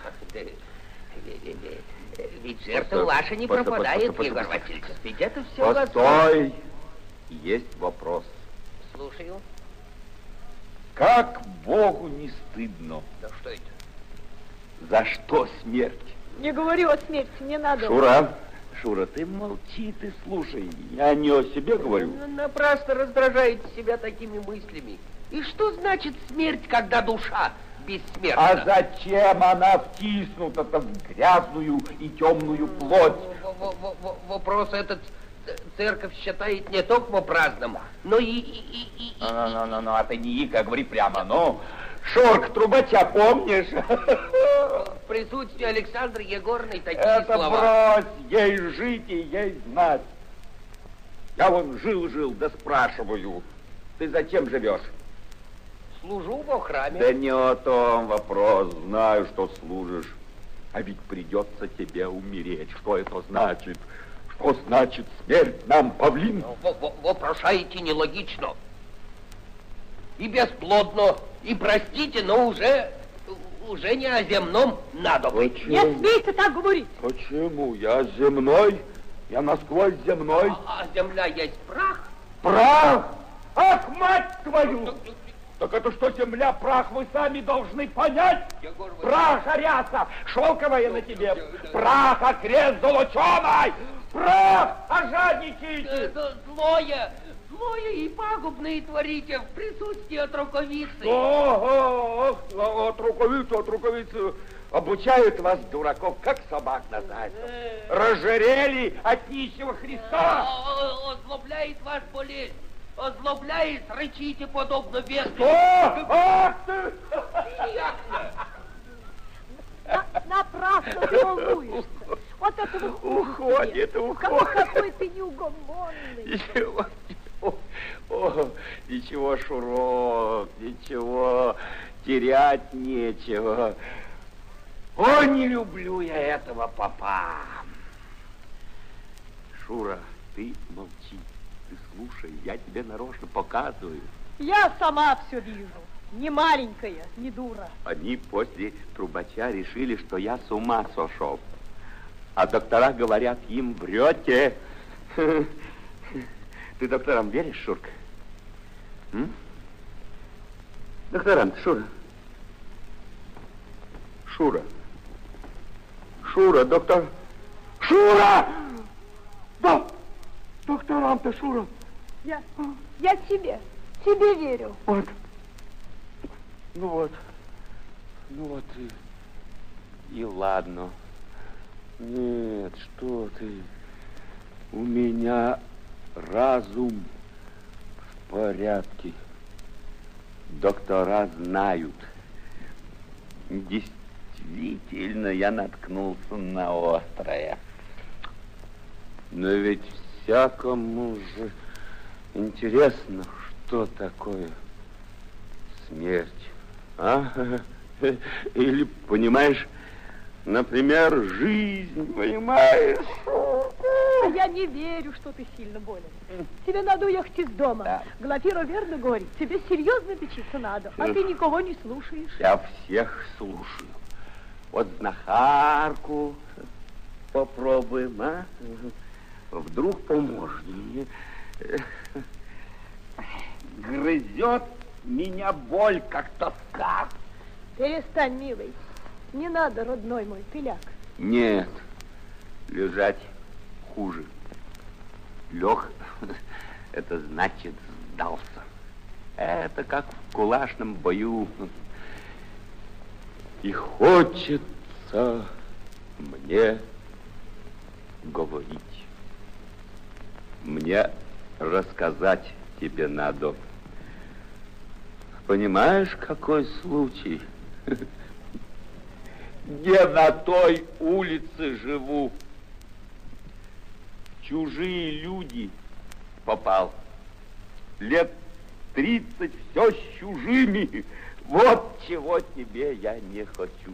Ведь жертва ваша не пропадает, Егор Васильевич. Ведь это все Постой! Есть вопрос. Слушаю. Как Богу не стыдно? Да что это? За что смерть? Не говорю о смерти, не надо. Шура, ты молчи, ты слушай. Я не о себе говорю. Напрасно раздражаете себя такими мыслями. И что значит смерть, когда душа бессмертна? А зачем она втиснута-то в грязную и темную плоть? Вопрос этот церковь считает не только праздным, но и... Ну, а ты не ика, говори прямо, ну. Шорк Трубача, помнишь? В присутствии Александры Егоровны такие это слова. брось, ей жить и ей знать. Я вон жил, да спрашиваю, ты зачем живешь? Служу во храме. Да не о том вопрос, знаю, что служишь. А ведь придется тебе умереть. Что это значит? Что значит смерть нам, Павлин? Вопрошаете нелогично. И бесплодно, и простите, но уже не о земном надо быть. Не смейте так говорить. Почему? Я земной? Я насквозь земной. А земля есть прах? Прах? Ах, мать твою! Так это что, земля, прах, вы сами должны понять? Прах, аряса, шелковая на тебе. Прах, окрест золоченый. Прах, ожадничайте. Злое и пагубное творите в присутствии отруковицы. От руковицы обучают вас, дураков, как собак на зайцев. Разжирели от нищего Христа. Озлобляет вас болезнь. Озлобляет, рычите подобно бесу. Ах ты! Напрасно ты волнуешься. Вот это уходит. Какой ты неугомонный. Ничего, Шурок, ничего, терять нечего. О, не люблю я этого попа. Шура, ты молчи, ты слушай, я тебе нарочно показываю. Я сама все вижу. Не маленькая, не дура. Они после трубача решили, что я с ума сошел. А доктора говорят, им врете. Ты докторам веришь, Шурка? Докторам, Шура. Шура. Шура, доктор. Шура! Да! Докторам-то, Шура. Я тебе верю. Вот. Ну вот и ладно. Нет, что ты. У меня разум в порядке. Доктора знают. Действительно, я наткнулся на острое. Но ведь всякому же интересно, что такое смерть. А? Или, понимаешь, например, жизнь, понимаешь? А я не верю, что ты сильно болен. Тебе надо уехать из дома. Да. Глафира верно говорит, тебе серьезно лечиться надо, а ты никого не слушаешь. Я всех слушаю. Вот знахарку попробуем, а? Вдруг поможет мне. Грызет меня боль, как тоска. Перестань, милый. Не надо, родной мой, ты ляг. Нет, лежать хуже. Лег, это значит сдался. Это как в кулачном бою. И хочется мне говорить. Мне рассказать тебе надо. Понимаешь, какой случай? Я на той улице живу. В чужие люди попал. Лет 30 все с чужими. Вот чего тебе я не хочу.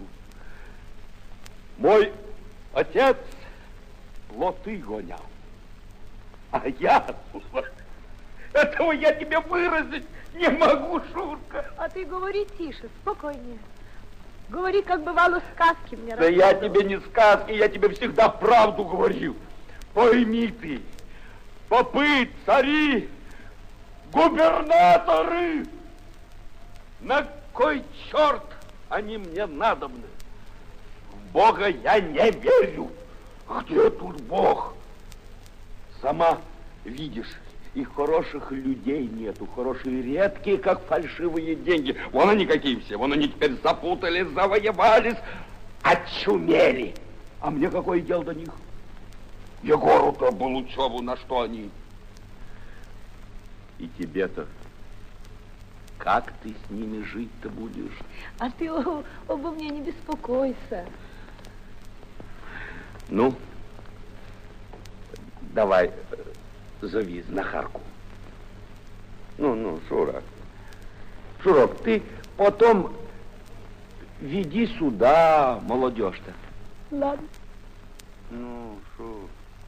Мой отец плоты гонял. А я... Этого я тебе выразить не могу, Шурка. А ты говори тише, спокойнее. Говори, как бывало, сказки мне рассказывал. Да я тебе не сказки, я тебе всегда правду говорил. Пойми ты, попы, цари, губернаторы, на кой черт они мне надобны? В Бога я не верю. Где тут Бог? Сама видишь, и хороших людей нету, хорошие редкие, как фальшивые деньги. Вон они какие все, вон они теперь запутались, завоевались, очумели. А мне какое дело до них? Егору-то Булучеву на что они? И тебе-то, как ты с ними жить-то будешь? А ты обо мне не беспокойся. Ну, давай, зови знахарку. Ну, Шура. Шурок, ты потом веди сюда молодежь-то. Ладно. Ну, Шур.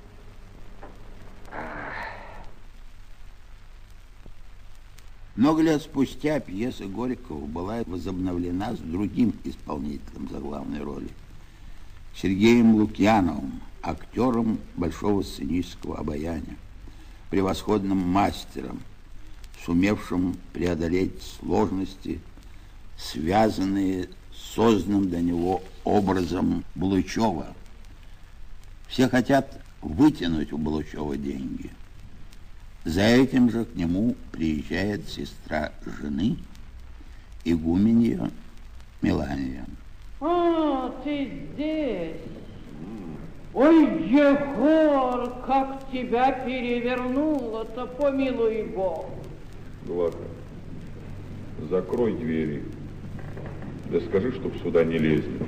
Много лет спустя пьеса Горького была возобновлена с другим исполнителем за главной роли. Сергеем Лукьяновым, актером большого сценического обаяния, превосходным мастером, сумевшим преодолеть сложности, связанные с созданным до него образом Булычева. Все хотят вытянуть у Булычева деньги. За этим же к нему приезжает сестра жены, игуменья Мелания. А, ты здесь. Ой, Егор, как тебя перевернуло-то, помилуй Бог. Глаха, закрой двери. Да скажи, чтоб сюда не лезли.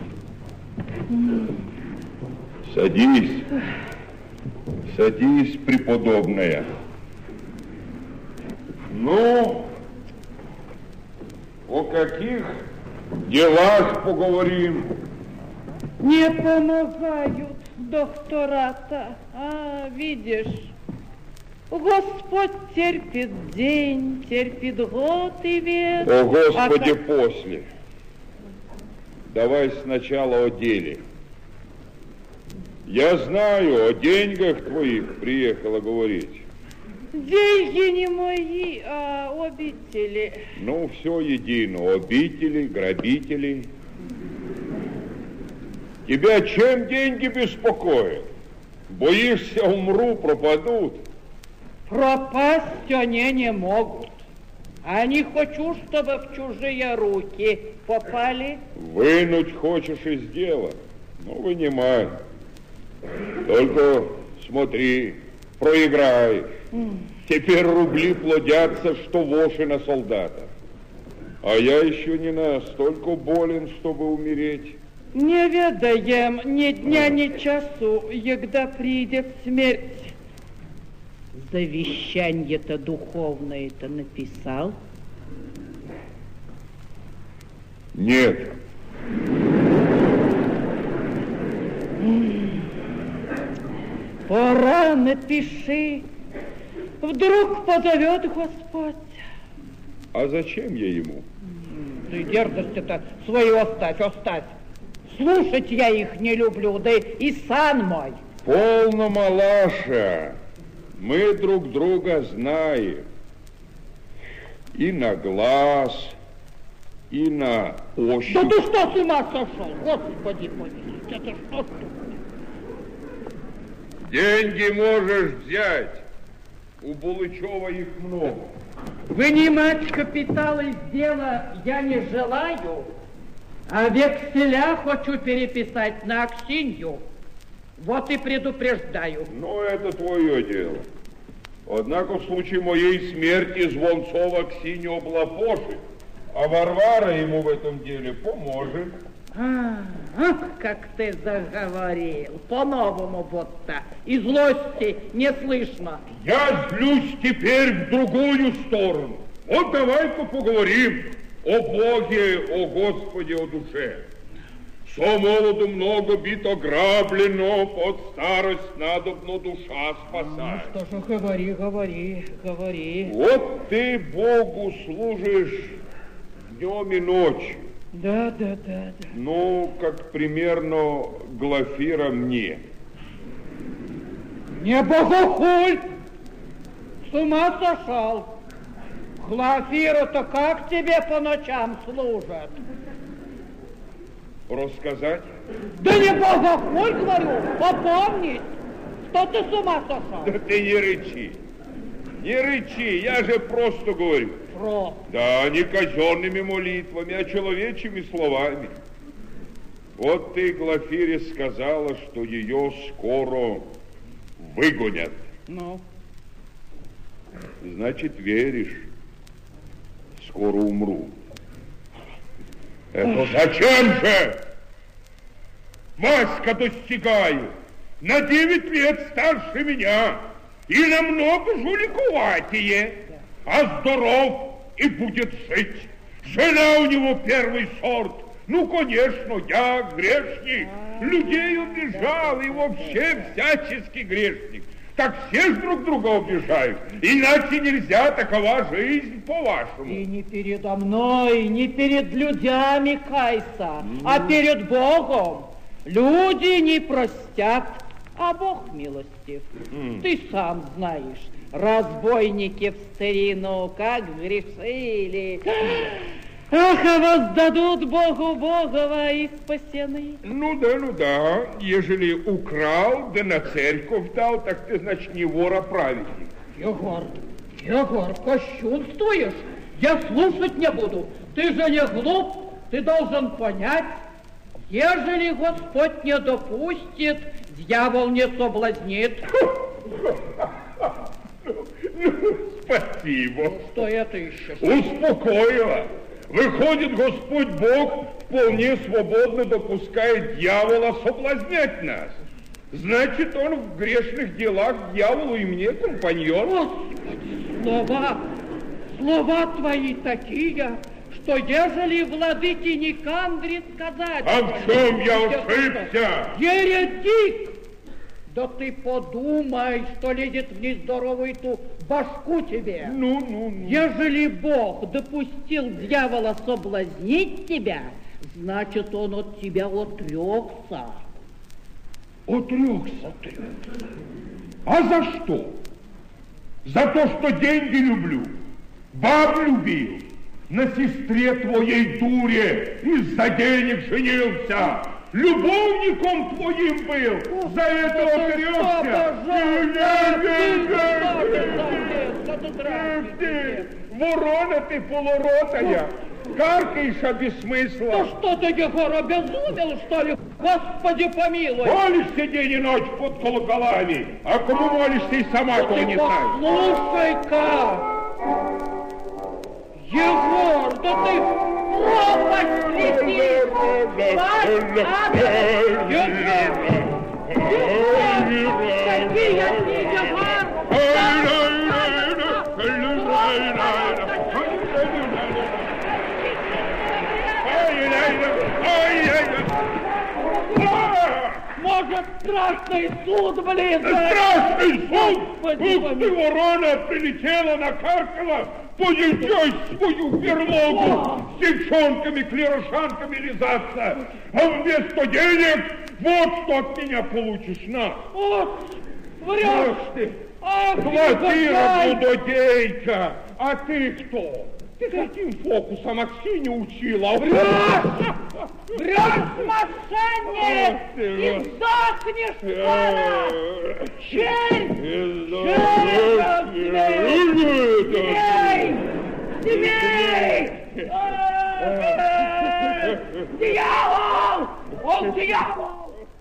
Садись. Садись, преподобная. Ну, о каких делах поговорим? Не помогают доктората. Видишь, Господь терпит день, терпит год и век. О, Господи, после. Давай сначала о деле. Я знаю, о деньгах твоих приехала говорить. Деньги не мои, а обители. Ну, все едино. Обители, грабители. Тебя чем деньги беспокоят? Боишься, умру, пропадут? Пропасть они не могут. А не хочу, чтобы в чужие руки попали. Вынуть хочешь из дела? Ну, вынимай. Только смотри, проиграешь. Теперь рубли плодятся, что воши на солдата. А я еще не настолько болен, чтобы умереть. Не ведаем ни дня, ни часу, когда придет смерть. Завещание-то духовное-то написал? Нет. Пора, напиши. Вдруг позовет Господь. А зачем я ему? Ты дерзость-то свою оставь. Слушать я их не люблю, да и сан мой. Полно, малаша. Мы друг друга знаем. И на глаз, и на ощупь. Да ты что, с ума сошел? Господи, помилуй, это что? Деньги можешь взять. У Булычева их много. Вынимать капитал из дела я не желаю, а векселя хочу переписать на Аксинью. Вот и предупреждаю. Ну, это твое дело. Однако в случае моей смерти Звонцова Аксинью облапошит, а Варвара ему в этом деле поможет. Как ты заговорил, по-новому будто, и злости не слышно. Я злюсь теперь в другую сторону. Вот давай-ка поговорим о Боге, о Господе, о душе. Со молоду много бито граблено, под старость надобно душа спасать. Что же, говори. Вот ты Богу служишь днем и ночью. Да. Ну, как примерно Глафира мне. Не богохуль! С ума сошел! Глафира-то как тебе по ночам служат? Рассказать? Да не богохуль, говорю, попомнить, что ты с ума сошел. Да ты не рычи, я же просто говорю. Да, не казенными молитвами, а человечьими словами. Вот ты Глафире сказала, что ее скоро выгонят. Ну? Значит, веришь. Скоро умру. Это зачем же? Васька достигаю. На 9 лет старше меня. И намного жуликоватее. А здоров и будет жить. Жена у него первый сорт. Ну, конечно, я грешник. Людей убежал и вообще всяческий грешник. Так все ж друг друга убежают. Иначе нельзя, такова жизнь, по-вашему. И не передо мной, не перед людьми кайся, а перед Богом. Люди не простят, а Бог милостив. Ты сам знаешь, разбойники в старину как грешили. Ах, воздадут Богу Богова и спасены. Ну да, ежели украл, да на церковь дал, так ты, значит, не вор, а праведник. Егор, кощунствуешь? Я слушать не буду. Ты же не глуп, ты должен понять, ежели Господь не допустит, дьявол не соблазнит. Спасибо. Что это ищешь? Успокоила. Выходит, Господь Бог вполне свободно допускает дьявола соблазнять нас. Значит, он в грешных делах дьяволу и мне компаньон. Слова твои такие, что ежели владыке Никандре сказать... А в чем я ошибся? Еретик! Да ты подумай, что лезет в нездоровую ту башку тебе. Ну. Ежели Бог допустил дьявола соблазнить тебя, значит, он от тебя отрекся. Отрекся. А за что? За то, что деньги люблю, баб любил, на сестре твоей дуре из-за денег женился, любовником твоим был, за это отрекся. Ворона ты полуротая, каркаешь, а без смысла. Да что ты, Егор, обезумел, что ли? Господи помилуй. Молишься день и ночь под колоколами, а кому молишься и сама то не знаешь. Послушай-ка, Егор, да ты пропасть летишь. Какие они, Егор? Может, страшный суд, блин! Страшный суд! Ух ты, ворона, прилетела, накаркала, поезжай свою берлогу с девчонками, клерошанками лизаться, а вместо денег вот что от меня получишь, на! Вот, врешь ты! Квартира блудодейка, а ты кто? Ты каким фокусом Аксинью учила? Врешь! Врешь, мошенник! И сдохнешь скоро! Чей! Змей! Дьявол! Он дьявол!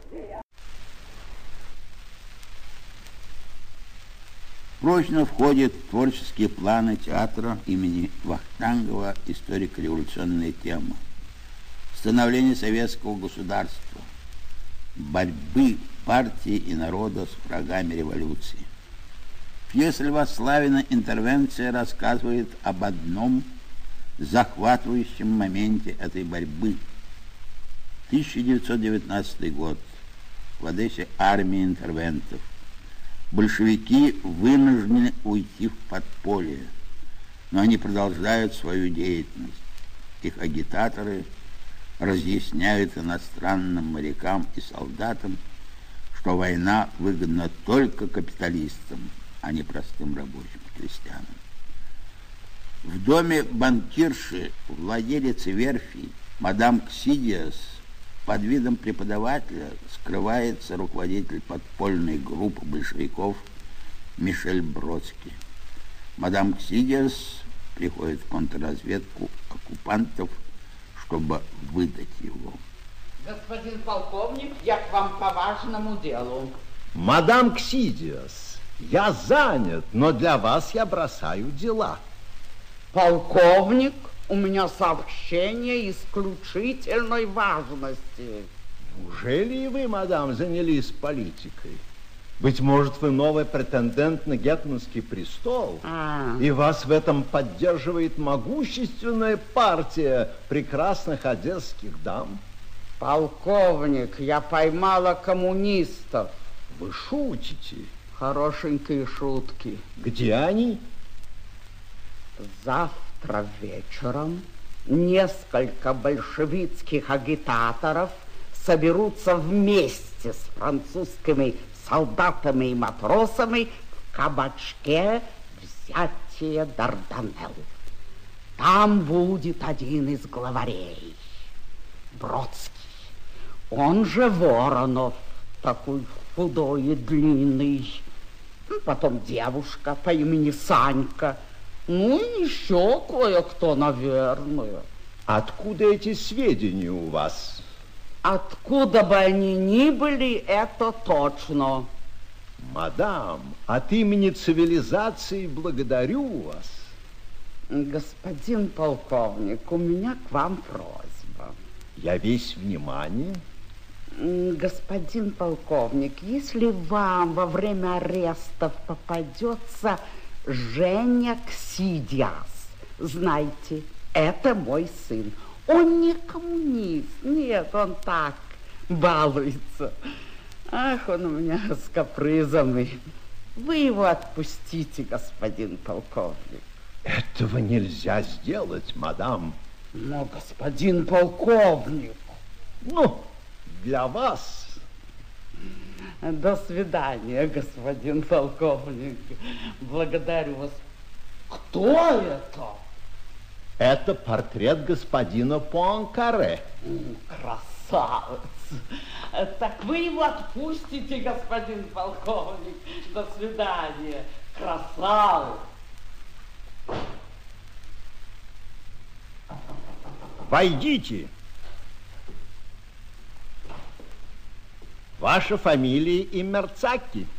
Прочно входит в творческие планы театра имени Вахтангова историко-революционная тема становления советского государства, борьбы партии и народа с врагами революции. Пьеса Льва Славина «Интервенция» рассказывает об одном захватывающем моменте этой борьбы. 1919 год. В Одессе армия интервентов. Большевики вынуждены уйти в подполье, но они продолжают свою деятельность. Их агитаторы разъясняют иностранным морякам и солдатам, что война выгодна только капиталистам, а не простым рабочим крестьянам. В доме банкирши, владелицы верфи, мадам Ксидиас, под видом преподавателя скрывается руководитель подпольной группы большевиков Мишель Бродский. Мадам Ксидиас приходит в контрразведку оккупантов, чтобы выдать его. Господин полковник, я к вам по важному делу. Мадам Ксидиас, я занят, но для вас я бросаю дела. Полковник, у меня сообщение исключительной важности. Неужели и вы, мадам, занялись политикой? Быть может, вы новый претендент на гетманский престол, и вас в этом поддерживает могущественная партия прекрасных одесских дам? Полковник, я поймала коммунистов. Вы шутите? Хорошенькие шутки. Где они? Завтра вечером несколько большевистских агитаторов соберутся вместе с французскими солдатами и матросами в кабачке «Взятие Дарданелл». Там будет один из главарей, Бродский. Он же Воронов, такой худой и длинный. Потом девушка по имени Санька. Ну и еще кое-кто, наверное. Откуда эти сведения у вас? Откуда бы они ни были, это точно. Мадам, от имени цивилизации благодарю вас. Господин полковник, у меня к вам просьба. Я весь внимание. Господин полковник, если вам во время арестов попадется Женя Ксидиас, знайте, Это мой сын. Он не коммунист. Нет, он так балуется. Ах, он у меня с капризами. Вы его отпустите, господин полковник. Этого нельзя сделать, мадам. Но, господин полковник... Ну, для вас... До свидания, господин полковник. Благодарю вас. Кто это? Это портрет господина Пуанкаре. Красавец. Так вы его отпустите, господин полковник. До свидания. Красавец. Войдите. Ваша фамилия Имерцаки?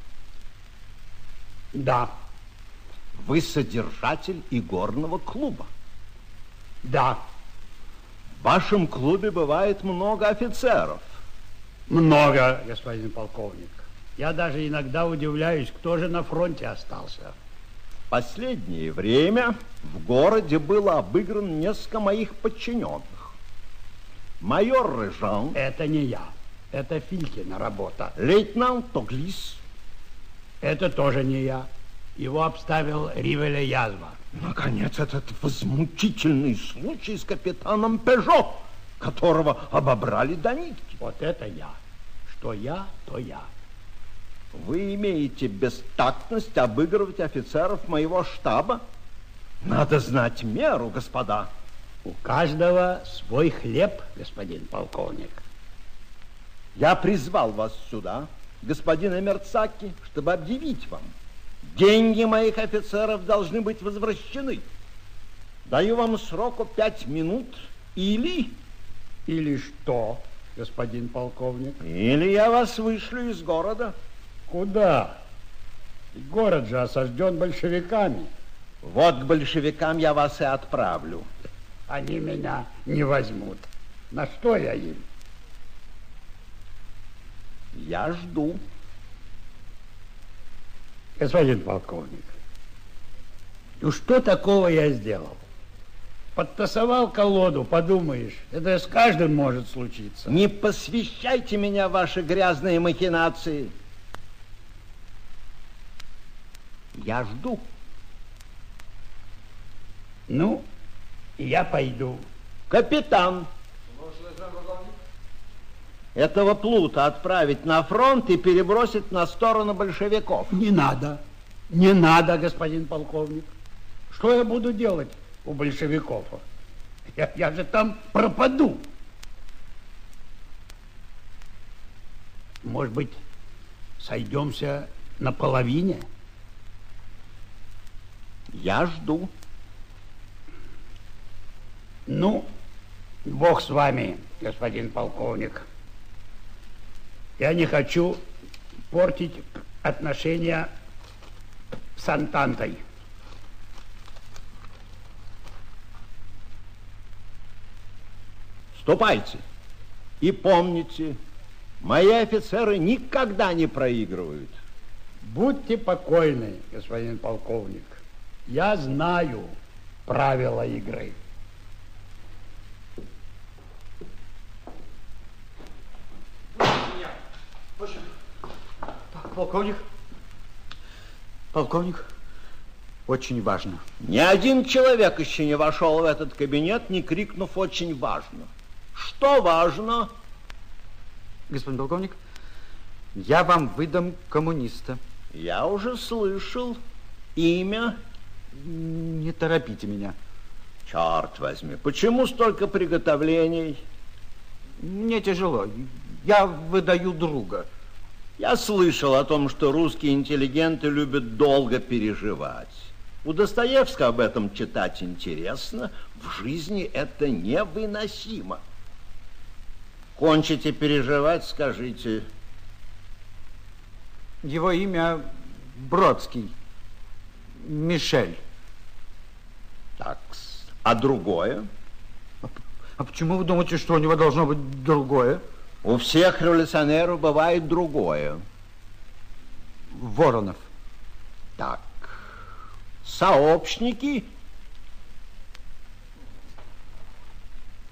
Да. Вы содержатель игорного клуба? Да. В вашем клубе бывает много офицеров? Много, господин полковник. Я даже иногда удивляюсь, кто же на фронте остался. В последнее время в городе было обыграно несколько моих подчиненных. Майор Режан. Это не я. Это Филькина работа. Лейтенант Тоглис. Это тоже не я. Его обставил Ривеля язва. Наконец, этот возмутительный случай с капитаном Пежо, которого обобрали до нитки. Вот это я. Что я, то я. Вы имеете бестактность обыгрывать офицеров моего штаба? Надо знать меру, господа. У каждого свой хлеб, господин полковник. Я призвал вас сюда, господин Эмерцаки, чтобы объявить вам. Деньги моих офицеров должны быть возвращены. Даю вам сроку 5 минут или... Или что, господин полковник? Или я вас вышлю из города. Куда? Город же осажден большевиками. Вот к большевикам я вас и отправлю. Они меня не возьмут. На что я им? Я жду. Господин полковник, ну что такого я сделал? Подтасовал колоду, подумаешь, это с каждым может случиться. Не посвящайте меня в ваши грязные махинации. Я жду. Ну, я пойду. Капитан. Этого плута отправить на фронт и перебросить на сторону большевиков. Не надо. Не надо, господин полковник. Что я буду делать у большевиков? Я же там пропаду. Может быть, сойдемся на половине? Я жду. Ну, Бог с вами, господин полковник. Я не хочу портить отношения с Антантой. Ступайте. И помните, мои офицеры никогда не проигрывают. Будьте покойны, господин полковник. Я знаю правила игры. Полковник, очень важно. Ни один человек еще не вошел в этот кабинет, не крикнув «очень важно». Что важно? Господин полковник, я вам выдам коммуниста. Я уже слышал. Имя? Не торопите меня. Черт возьми, почему столько приготовлений? Мне тяжело. Я выдаю друга. Я слышал о том, что русские интеллигенты любят долго переживать. У Достоевского об этом читать интересно. В жизни это невыносимо. Кончите переживать, скажите. Его имя Бродский. Мишель. Так, а другое? А почему вы думаете, что у него должно быть другое? У всех революционеров бывает другое. Воронов. Так, сообщники?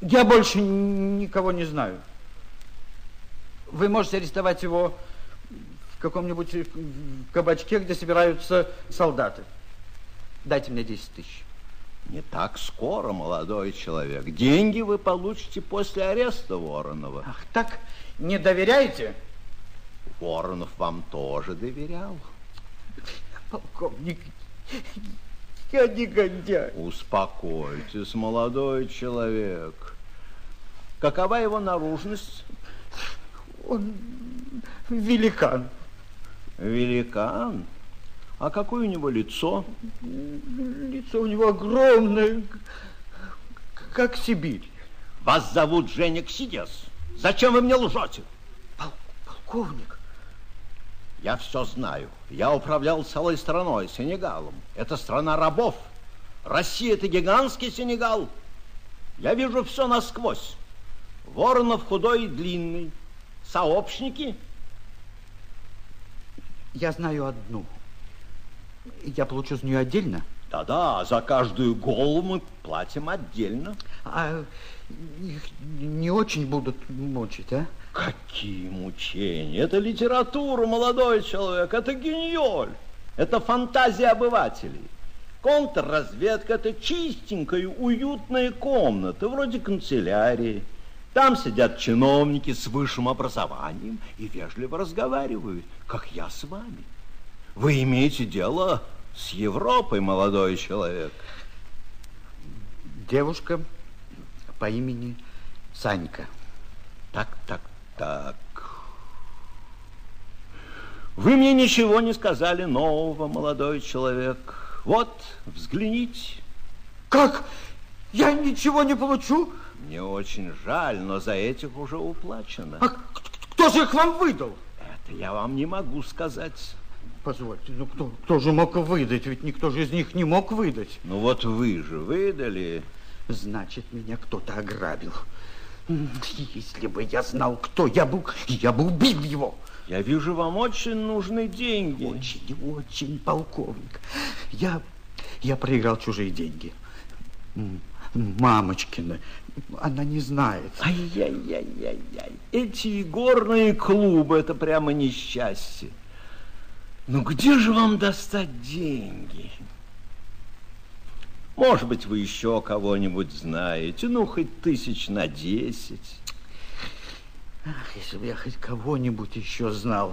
Я больше никого не знаю. Вы можете арестовать его в каком-нибудь кабачке, где собираются солдаты. Дайте мне 10 тысяч. Не так скоро, молодой человек. Деньги вы получите после ареста Воронова. Ах, так не доверяете? Воронов вам тоже доверял. Полковник, я негодяй. Успокойтесь, молодой человек. Какова его наружность? Он великан. Великан? А какое у него лицо? Лицо у него огромное, как Сибирь. Вас зовут Женя Ксидес. Зачем вы мне лжете? Полковник. Я все знаю. Я управлял целой страной, Сенегалом. Это страна рабов. Россия – это гигантский Сенегал. Я вижу все насквозь. Воронов худой и длинный. Сообщники? Я знаю одну. Я получу за нее отдельно? Да-да, за каждую голову мы платим отдельно. А их не очень будут мучить, а? Какие мучения? Это литература, молодой человек, это гиньоль. Это фантазия обывателей. Контрразведка – это чистенькая, уютная комната, вроде канцелярии. Там сидят чиновники с высшим образованием и вежливо разговаривают, как я с вами. Вы имеете дело с Европой, молодой человек. Девушка по имени Санька. Так. Вы мне ничего не сказали нового, молодой человек. Вот, взгляните. Как? Я ничего не получу? Мне очень жаль, но за этих уже уплачено. А кто же их вам выдал? Это я вам не могу сказать. Позвольте, ну кто же мог выдать? Ведь никто же из них не мог выдать. Ну вот вы же выдали. Значит, меня кто-то ограбил. Если бы я знал, кто я бы убил его. Я вижу, вам очень нужны деньги. Очень, полковник. Я проиграл чужие деньги. Мамочкина, она не знает. Ай-яй-яй-яй-яй. Эти горные клубы, это прямо несчастье. Ну где же вам достать деньги? Может быть, вы еще кого-нибудь знаете, ну, хоть 1010. Ах, если бы я хоть кого-нибудь еще знал.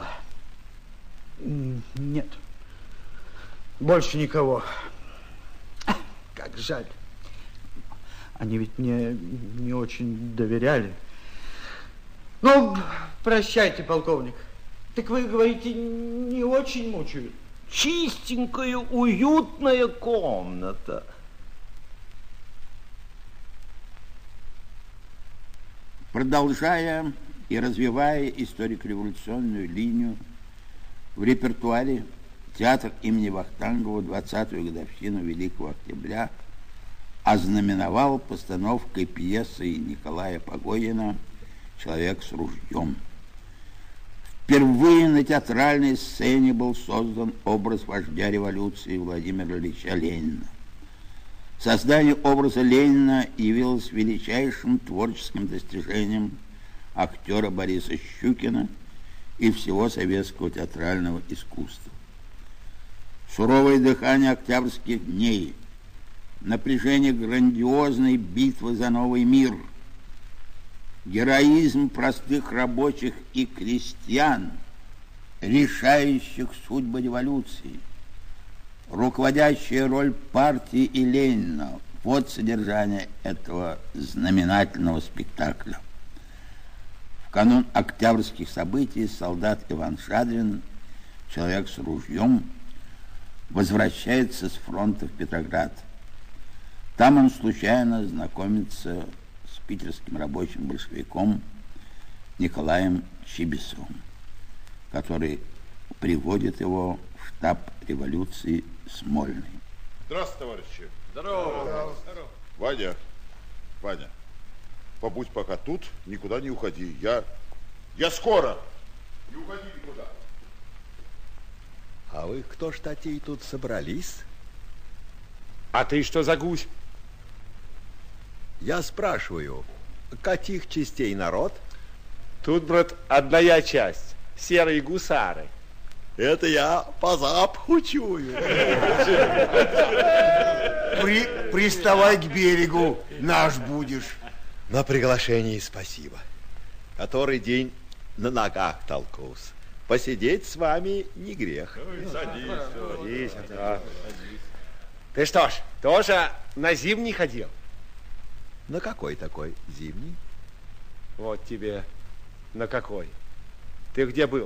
Нет, больше никого. Как жаль. Они ведь мне не очень доверяли. Ну, прощайте, полковник. Так вы говорите, не очень мучают? Чистенькая, уютная комната. Продолжая и развивая историко-революционную линию в репертуаре, театр имени Вахтангова 20-ю годовщину Великого Октября ознаменовал постановкой пьесы Николая Погодина «Человек с ружьем». Впервые на театральной сцене был создан образ вождя революции Владимира Ильича Ленина. Создание образа Ленина явилось величайшим творческим достижением актера Бориса Щукина и всего советского театрального искусства. Суровое дыхание октябрьских дней, напряжение грандиозной битвы за новый мир, героизм простых рабочих и крестьян, решающих судьбы революции, руководящая роль партии и Ленина – вот содержание этого знаменательного спектакля. В канун октябрьских событий солдат Иван Шадрин, человек с ружьем, возвращается с фронта в Петроград. Там он случайно знакомится с питерским рабочим большевиком Николаем Чибисовым, который приводит его в штаб революции Смольный. Здравствуйте, товарищи. Здорово. Здорово. Ваня, побудь пока тут, никуда не уходи. Я скоро. Не уходи никуда. А вы кто ж такие тут собрались? А ты что за гусь? Я спрашиваю, каких частей народ? Тут, брат, одна часть. Серые гусары. Это я по запаху чую. Приставай к берегу, наш будешь. На приглашение спасибо. Который день на ногах толкусь. Посидеть с вами не грех. Садись. Ты что ж, тоже на зимний ходил? На какой такой зимний? Вот тебе на какой. Ты где был?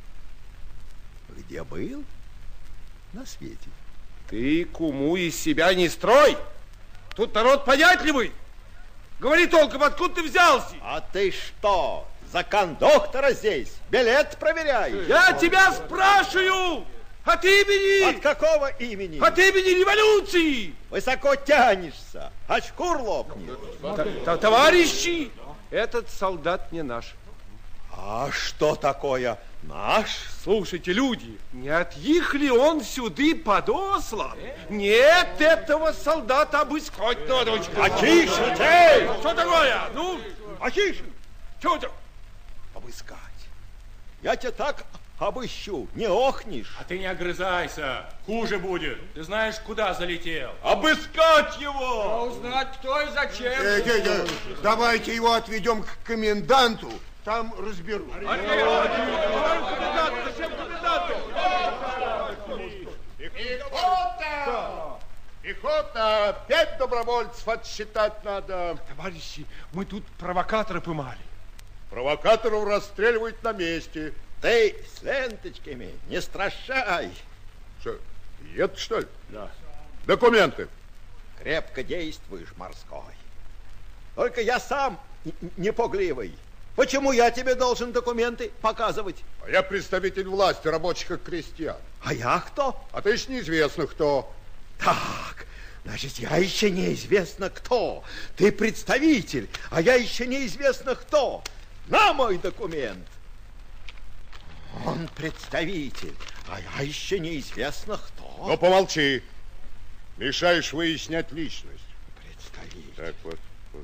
Где был? На свете. Ты куму из себя не строй. Тут народ понятливый. Говори толком, откуда ты взялся? А ты что, за кондуктора здесь? Билет проверяешь? Я тебя спрашиваю! От имени! От какого имени? От имени революции! Высоко тянешься, а шкур лопнет. Товарищи, этот солдат не наш. А что такое наш? Слушайте, люди, не от их ли он сюда подослан? Нет, этого солдата обыскать надо. Тише, эй! Что такое? Ну, тише! Что это? Обыскать. Я тебя так обыщу, не охнешь. А ты не огрызайся, хуже будет. Ты знаешь, куда залетел. Обыскать его! Узнать, кто и зачем. Давайте его отведем к коменданту, там разберу. Пехота! 5 добровольцев отсчитать надо. Товарищи, мы тут провокатора поймали. Провокаторов расстреливают на месте. Ты с ленточками не страшай. Что, это что ли? Да. Документы. Крепко действуешь, морской. Только я сам не пугливый. Почему я тебе должен документы показывать? А я представитель власти рабочих и крестьян. А я кто? А ты еще неизвестно кто. Так, значит, я еще неизвестно кто. Ты представитель, а я еще неизвестно кто. На мой документ. Он представитель, а я еще неизвестно кто. Ну, помолчи. Мешаешь выяснять личность. Представитель. Так, вот,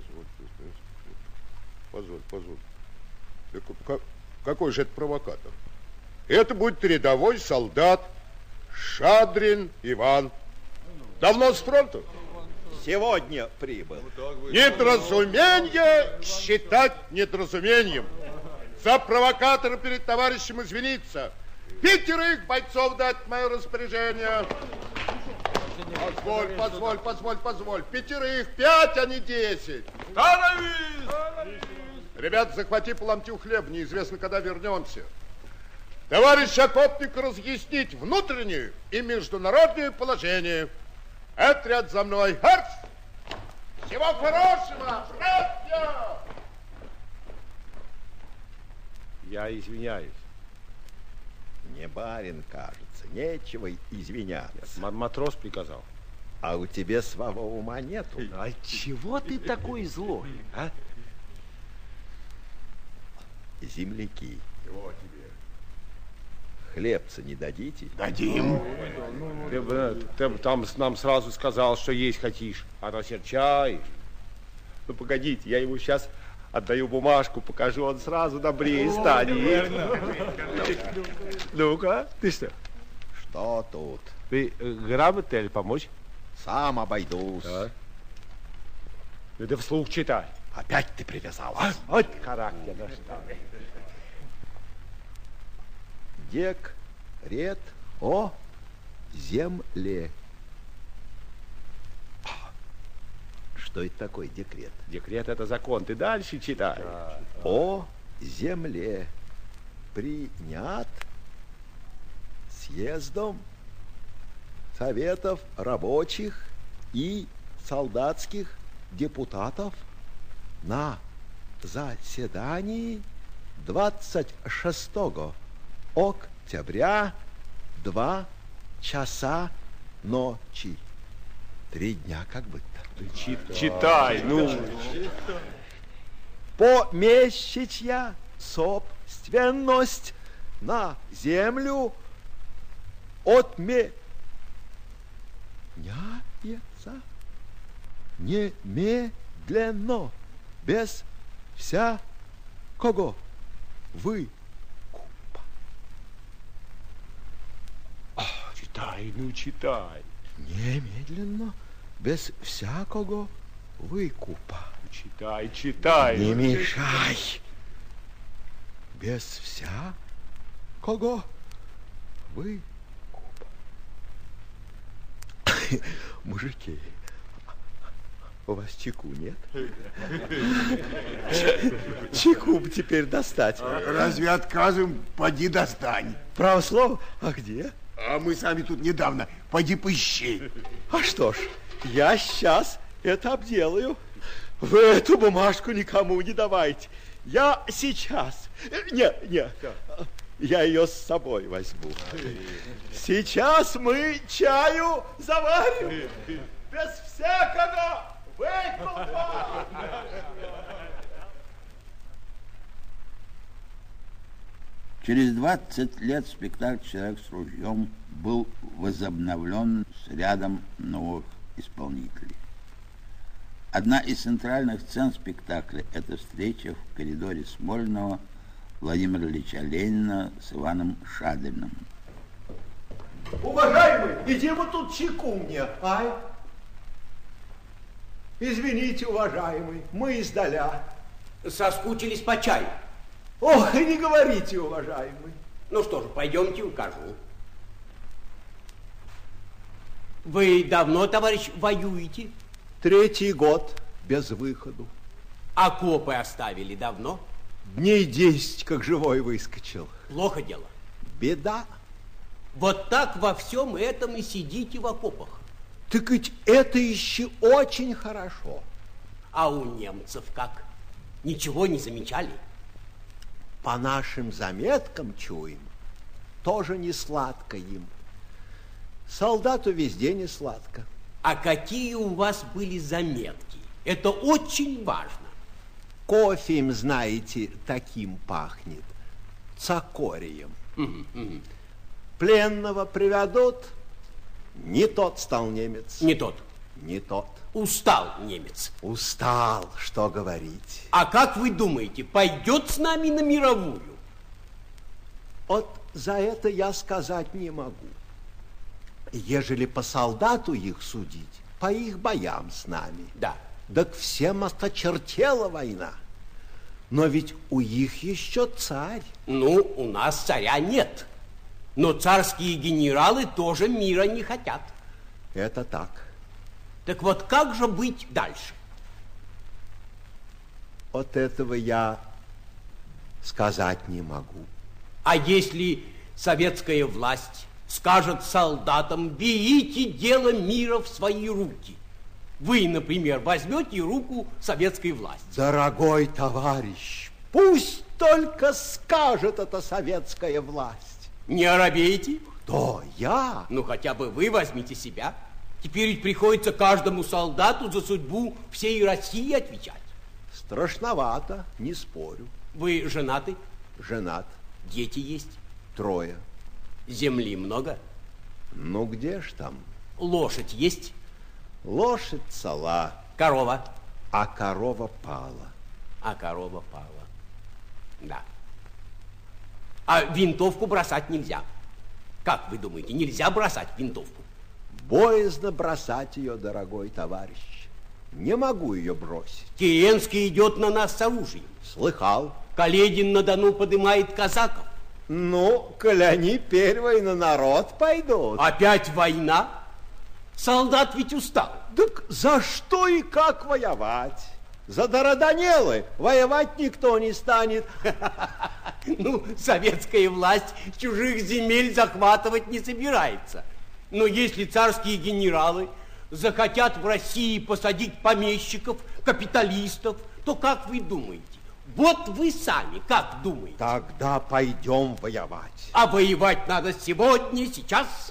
позволь. Какой же это провокатор? Это будет рядовой солдат Шадрин Иван. Давно с фронта? Сегодня прибыл. Недоразумение считать недоразумением. За провокатора перед товарищем извиниться. 5 бойцов дать в мое распоряжение. Позволь. 5, 5, а не 10. Становись! Ребят, захвати по ломтю хлеб, неизвестно, когда вернемся. Товарищ окопник разъяснить внутреннее и международное положение. Отряд за мной. Арс! Всего хорошего, братья! Я извиняюсь. Не барин, кажется, нечего извиняться. Матрос приказал. А у тебя своего ума нету. А чего ты такой злой, а? Земляки. Чего тебе? Хлебца не дадите? Дадим. Ты там нам сразу сказал, что есть хотишь, а то серчаешь. Ну, погодите, я ему сейчас отдаю бумажку, покажу, он сразу добрее станет. Ну-ка, ты что? Что тут? Ты грамотный или помочь? Сам обойдусь. Да. Ну, да вслух читай. Опять ты привязался. Вот характер достал. Декрет о земле. Что это такое декрет? Декрет — это закон. Ты дальше читай. О земле принят съездом советов рабочих и солдатских депутатов на заседании 26 октября 2 часа ночи. 3 дня как будто. Читай, ну. Помещичья собственность на землю отменяется немедленно, без вся кого вы купа. Читай, ну читай. Немедленно, без всякого выкупа. Читай, читай. Не мешай. Без всякого выкупа. Мужики, у вас чеку нет? Чеку бы теперь достать. Разве отказываем? Поди достань. Право слово? А где? А мы сами тут недавно. Поди поищи. А что ж, я сейчас это обделаю. Вы эту бумажку никому не давайте. Я сейчас. Нет. Я ее с собой возьму. Сейчас мы чаю заварим. Без всякого выкупа. Через 20 лет спектакль «Человек с ружьем» был возобновлен с рядом новых исполнителей. Одна из центральных сцен спектакля – это встреча в коридоре Смольного Владимира Ильича Ленина с Иваном Шадриным. Уважаемый, иди вот тут чеку мне, ай. Извините, уважаемый, мы издаля. Соскучились по чаю. Ох, и не говорите, уважаемый. Ну что же, пойдемте укажу. Вы давно, товарищ, воюете? 3-й год без выходу. Окопы оставили давно? Дней 10, как живой выскочил. Плохо дело. Беда. Вот так во всем этом и сидите в окопах. Так ведь это еще очень хорошо. А у немцев как? Ничего не замечали? По нашим заметкам чуем, тоже не сладко им. Солдату везде не сладко. А какие у вас были заметки? Это очень важно. Кофе им, знаете, таким пахнет. Цикорием. Пленного приведут, не тот стал немец. Не тот. Не тот. Устал немец. Устал, что говорить. А как вы думаете, пойдет с нами на мировую? Вот за это я сказать не могу. Ежели по солдату их судить, по их боям с нами. Да. Так всем осточертела война. Но ведь у их еще царь. Ну, у нас царя нет. Но царские генералы тоже мира не хотят. Это так. Так вот, как же быть дальше? Вот этого я сказать не могу. А если советская власть скажет солдатам: берите дело мира в свои руки? Вы, например, возьмете руку советской власти. Дорогой товарищ, пусть только скажет это советская власть. Не оробеете? Кто, я? Ну, хотя бы вы возьмите себя. Теперь ведь приходится каждому солдату за судьбу всей России отвечать. Страшновато, не спорю. Вы женаты? Женат. Дети есть? 3. Земли много? Ну, где ж там? Лошадь есть? Лошадь цела. Корова? А корова пала. А корова пала. Да. А винтовку бросать нельзя. Как вы думаете, нельзя бросать винтовку? Боязно бросать ее, дорогой товарищ. Не могу ее бросить. Керенский идет на нас с оружием. Слыхал. Каледин на Дону подымает казаков. Ну, коли они первые на народ пойдут. Опять война? Солдат ведь устал. Так за что и как воевать? За Дарданеллы воевать никто не станет. Ну, советская власть чужих земель захватывать не собирается. Но если царские генералы захотят в России посадить помещиков, капиталистов, то как вы думаете? Вот вы сами как думаете? Тогда пойдем воевать. А воевать надо сегодня, сейчас?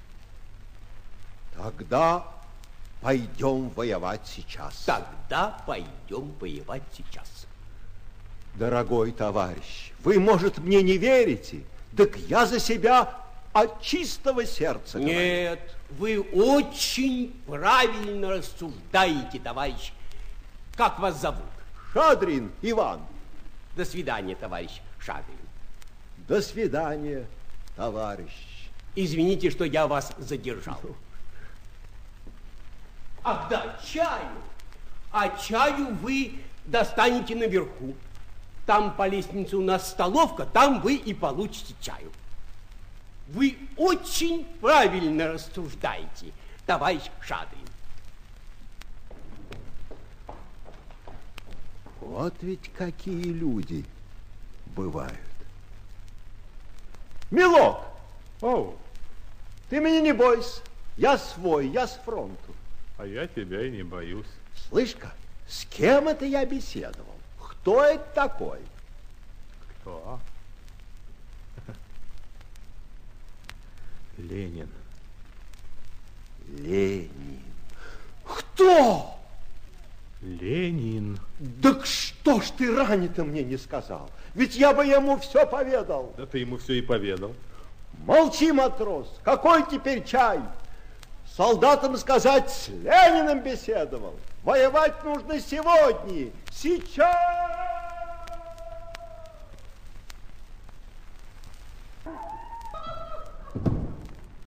Тогда пойдем воевать сейчас. Тогда пойдем воевать сейчас. Дорогой товарищ, вы, может, мне не верите? Так я за себя от чистого сердца говорю. Нет, вы очень правильно рассуждаете, товарищ. Как вас зовут? Шадрин Иван. До свидания, товарищ Шадрин. До свидания, товарищ. Извините, что я вас задержал. Ах да, чаю. А чаю вы достанете наверху. Там по лестнице у нас столовка, там вы и получите чаю. Вы очень правильно рассуждаете, товарищ Шадрин. Вот ведь какие люди бывают. Милок! О, ты меня не бойся. Я свой, я с фронту. а я тебя и не боюсь. Слышь-ка, с кем это я беседовал? Кто это такой? Кто? Ленин. Ленин. Кто? Ленин. Так что ж ты ранее-то мне не сказал? Ведь я бы ему все поведал. Да ты ему все и поведал. Молчи, матрос. Какой теперь чай? Солдатам сказать, с Лениным беседовал. Воевать нужно сегодня, сейчас.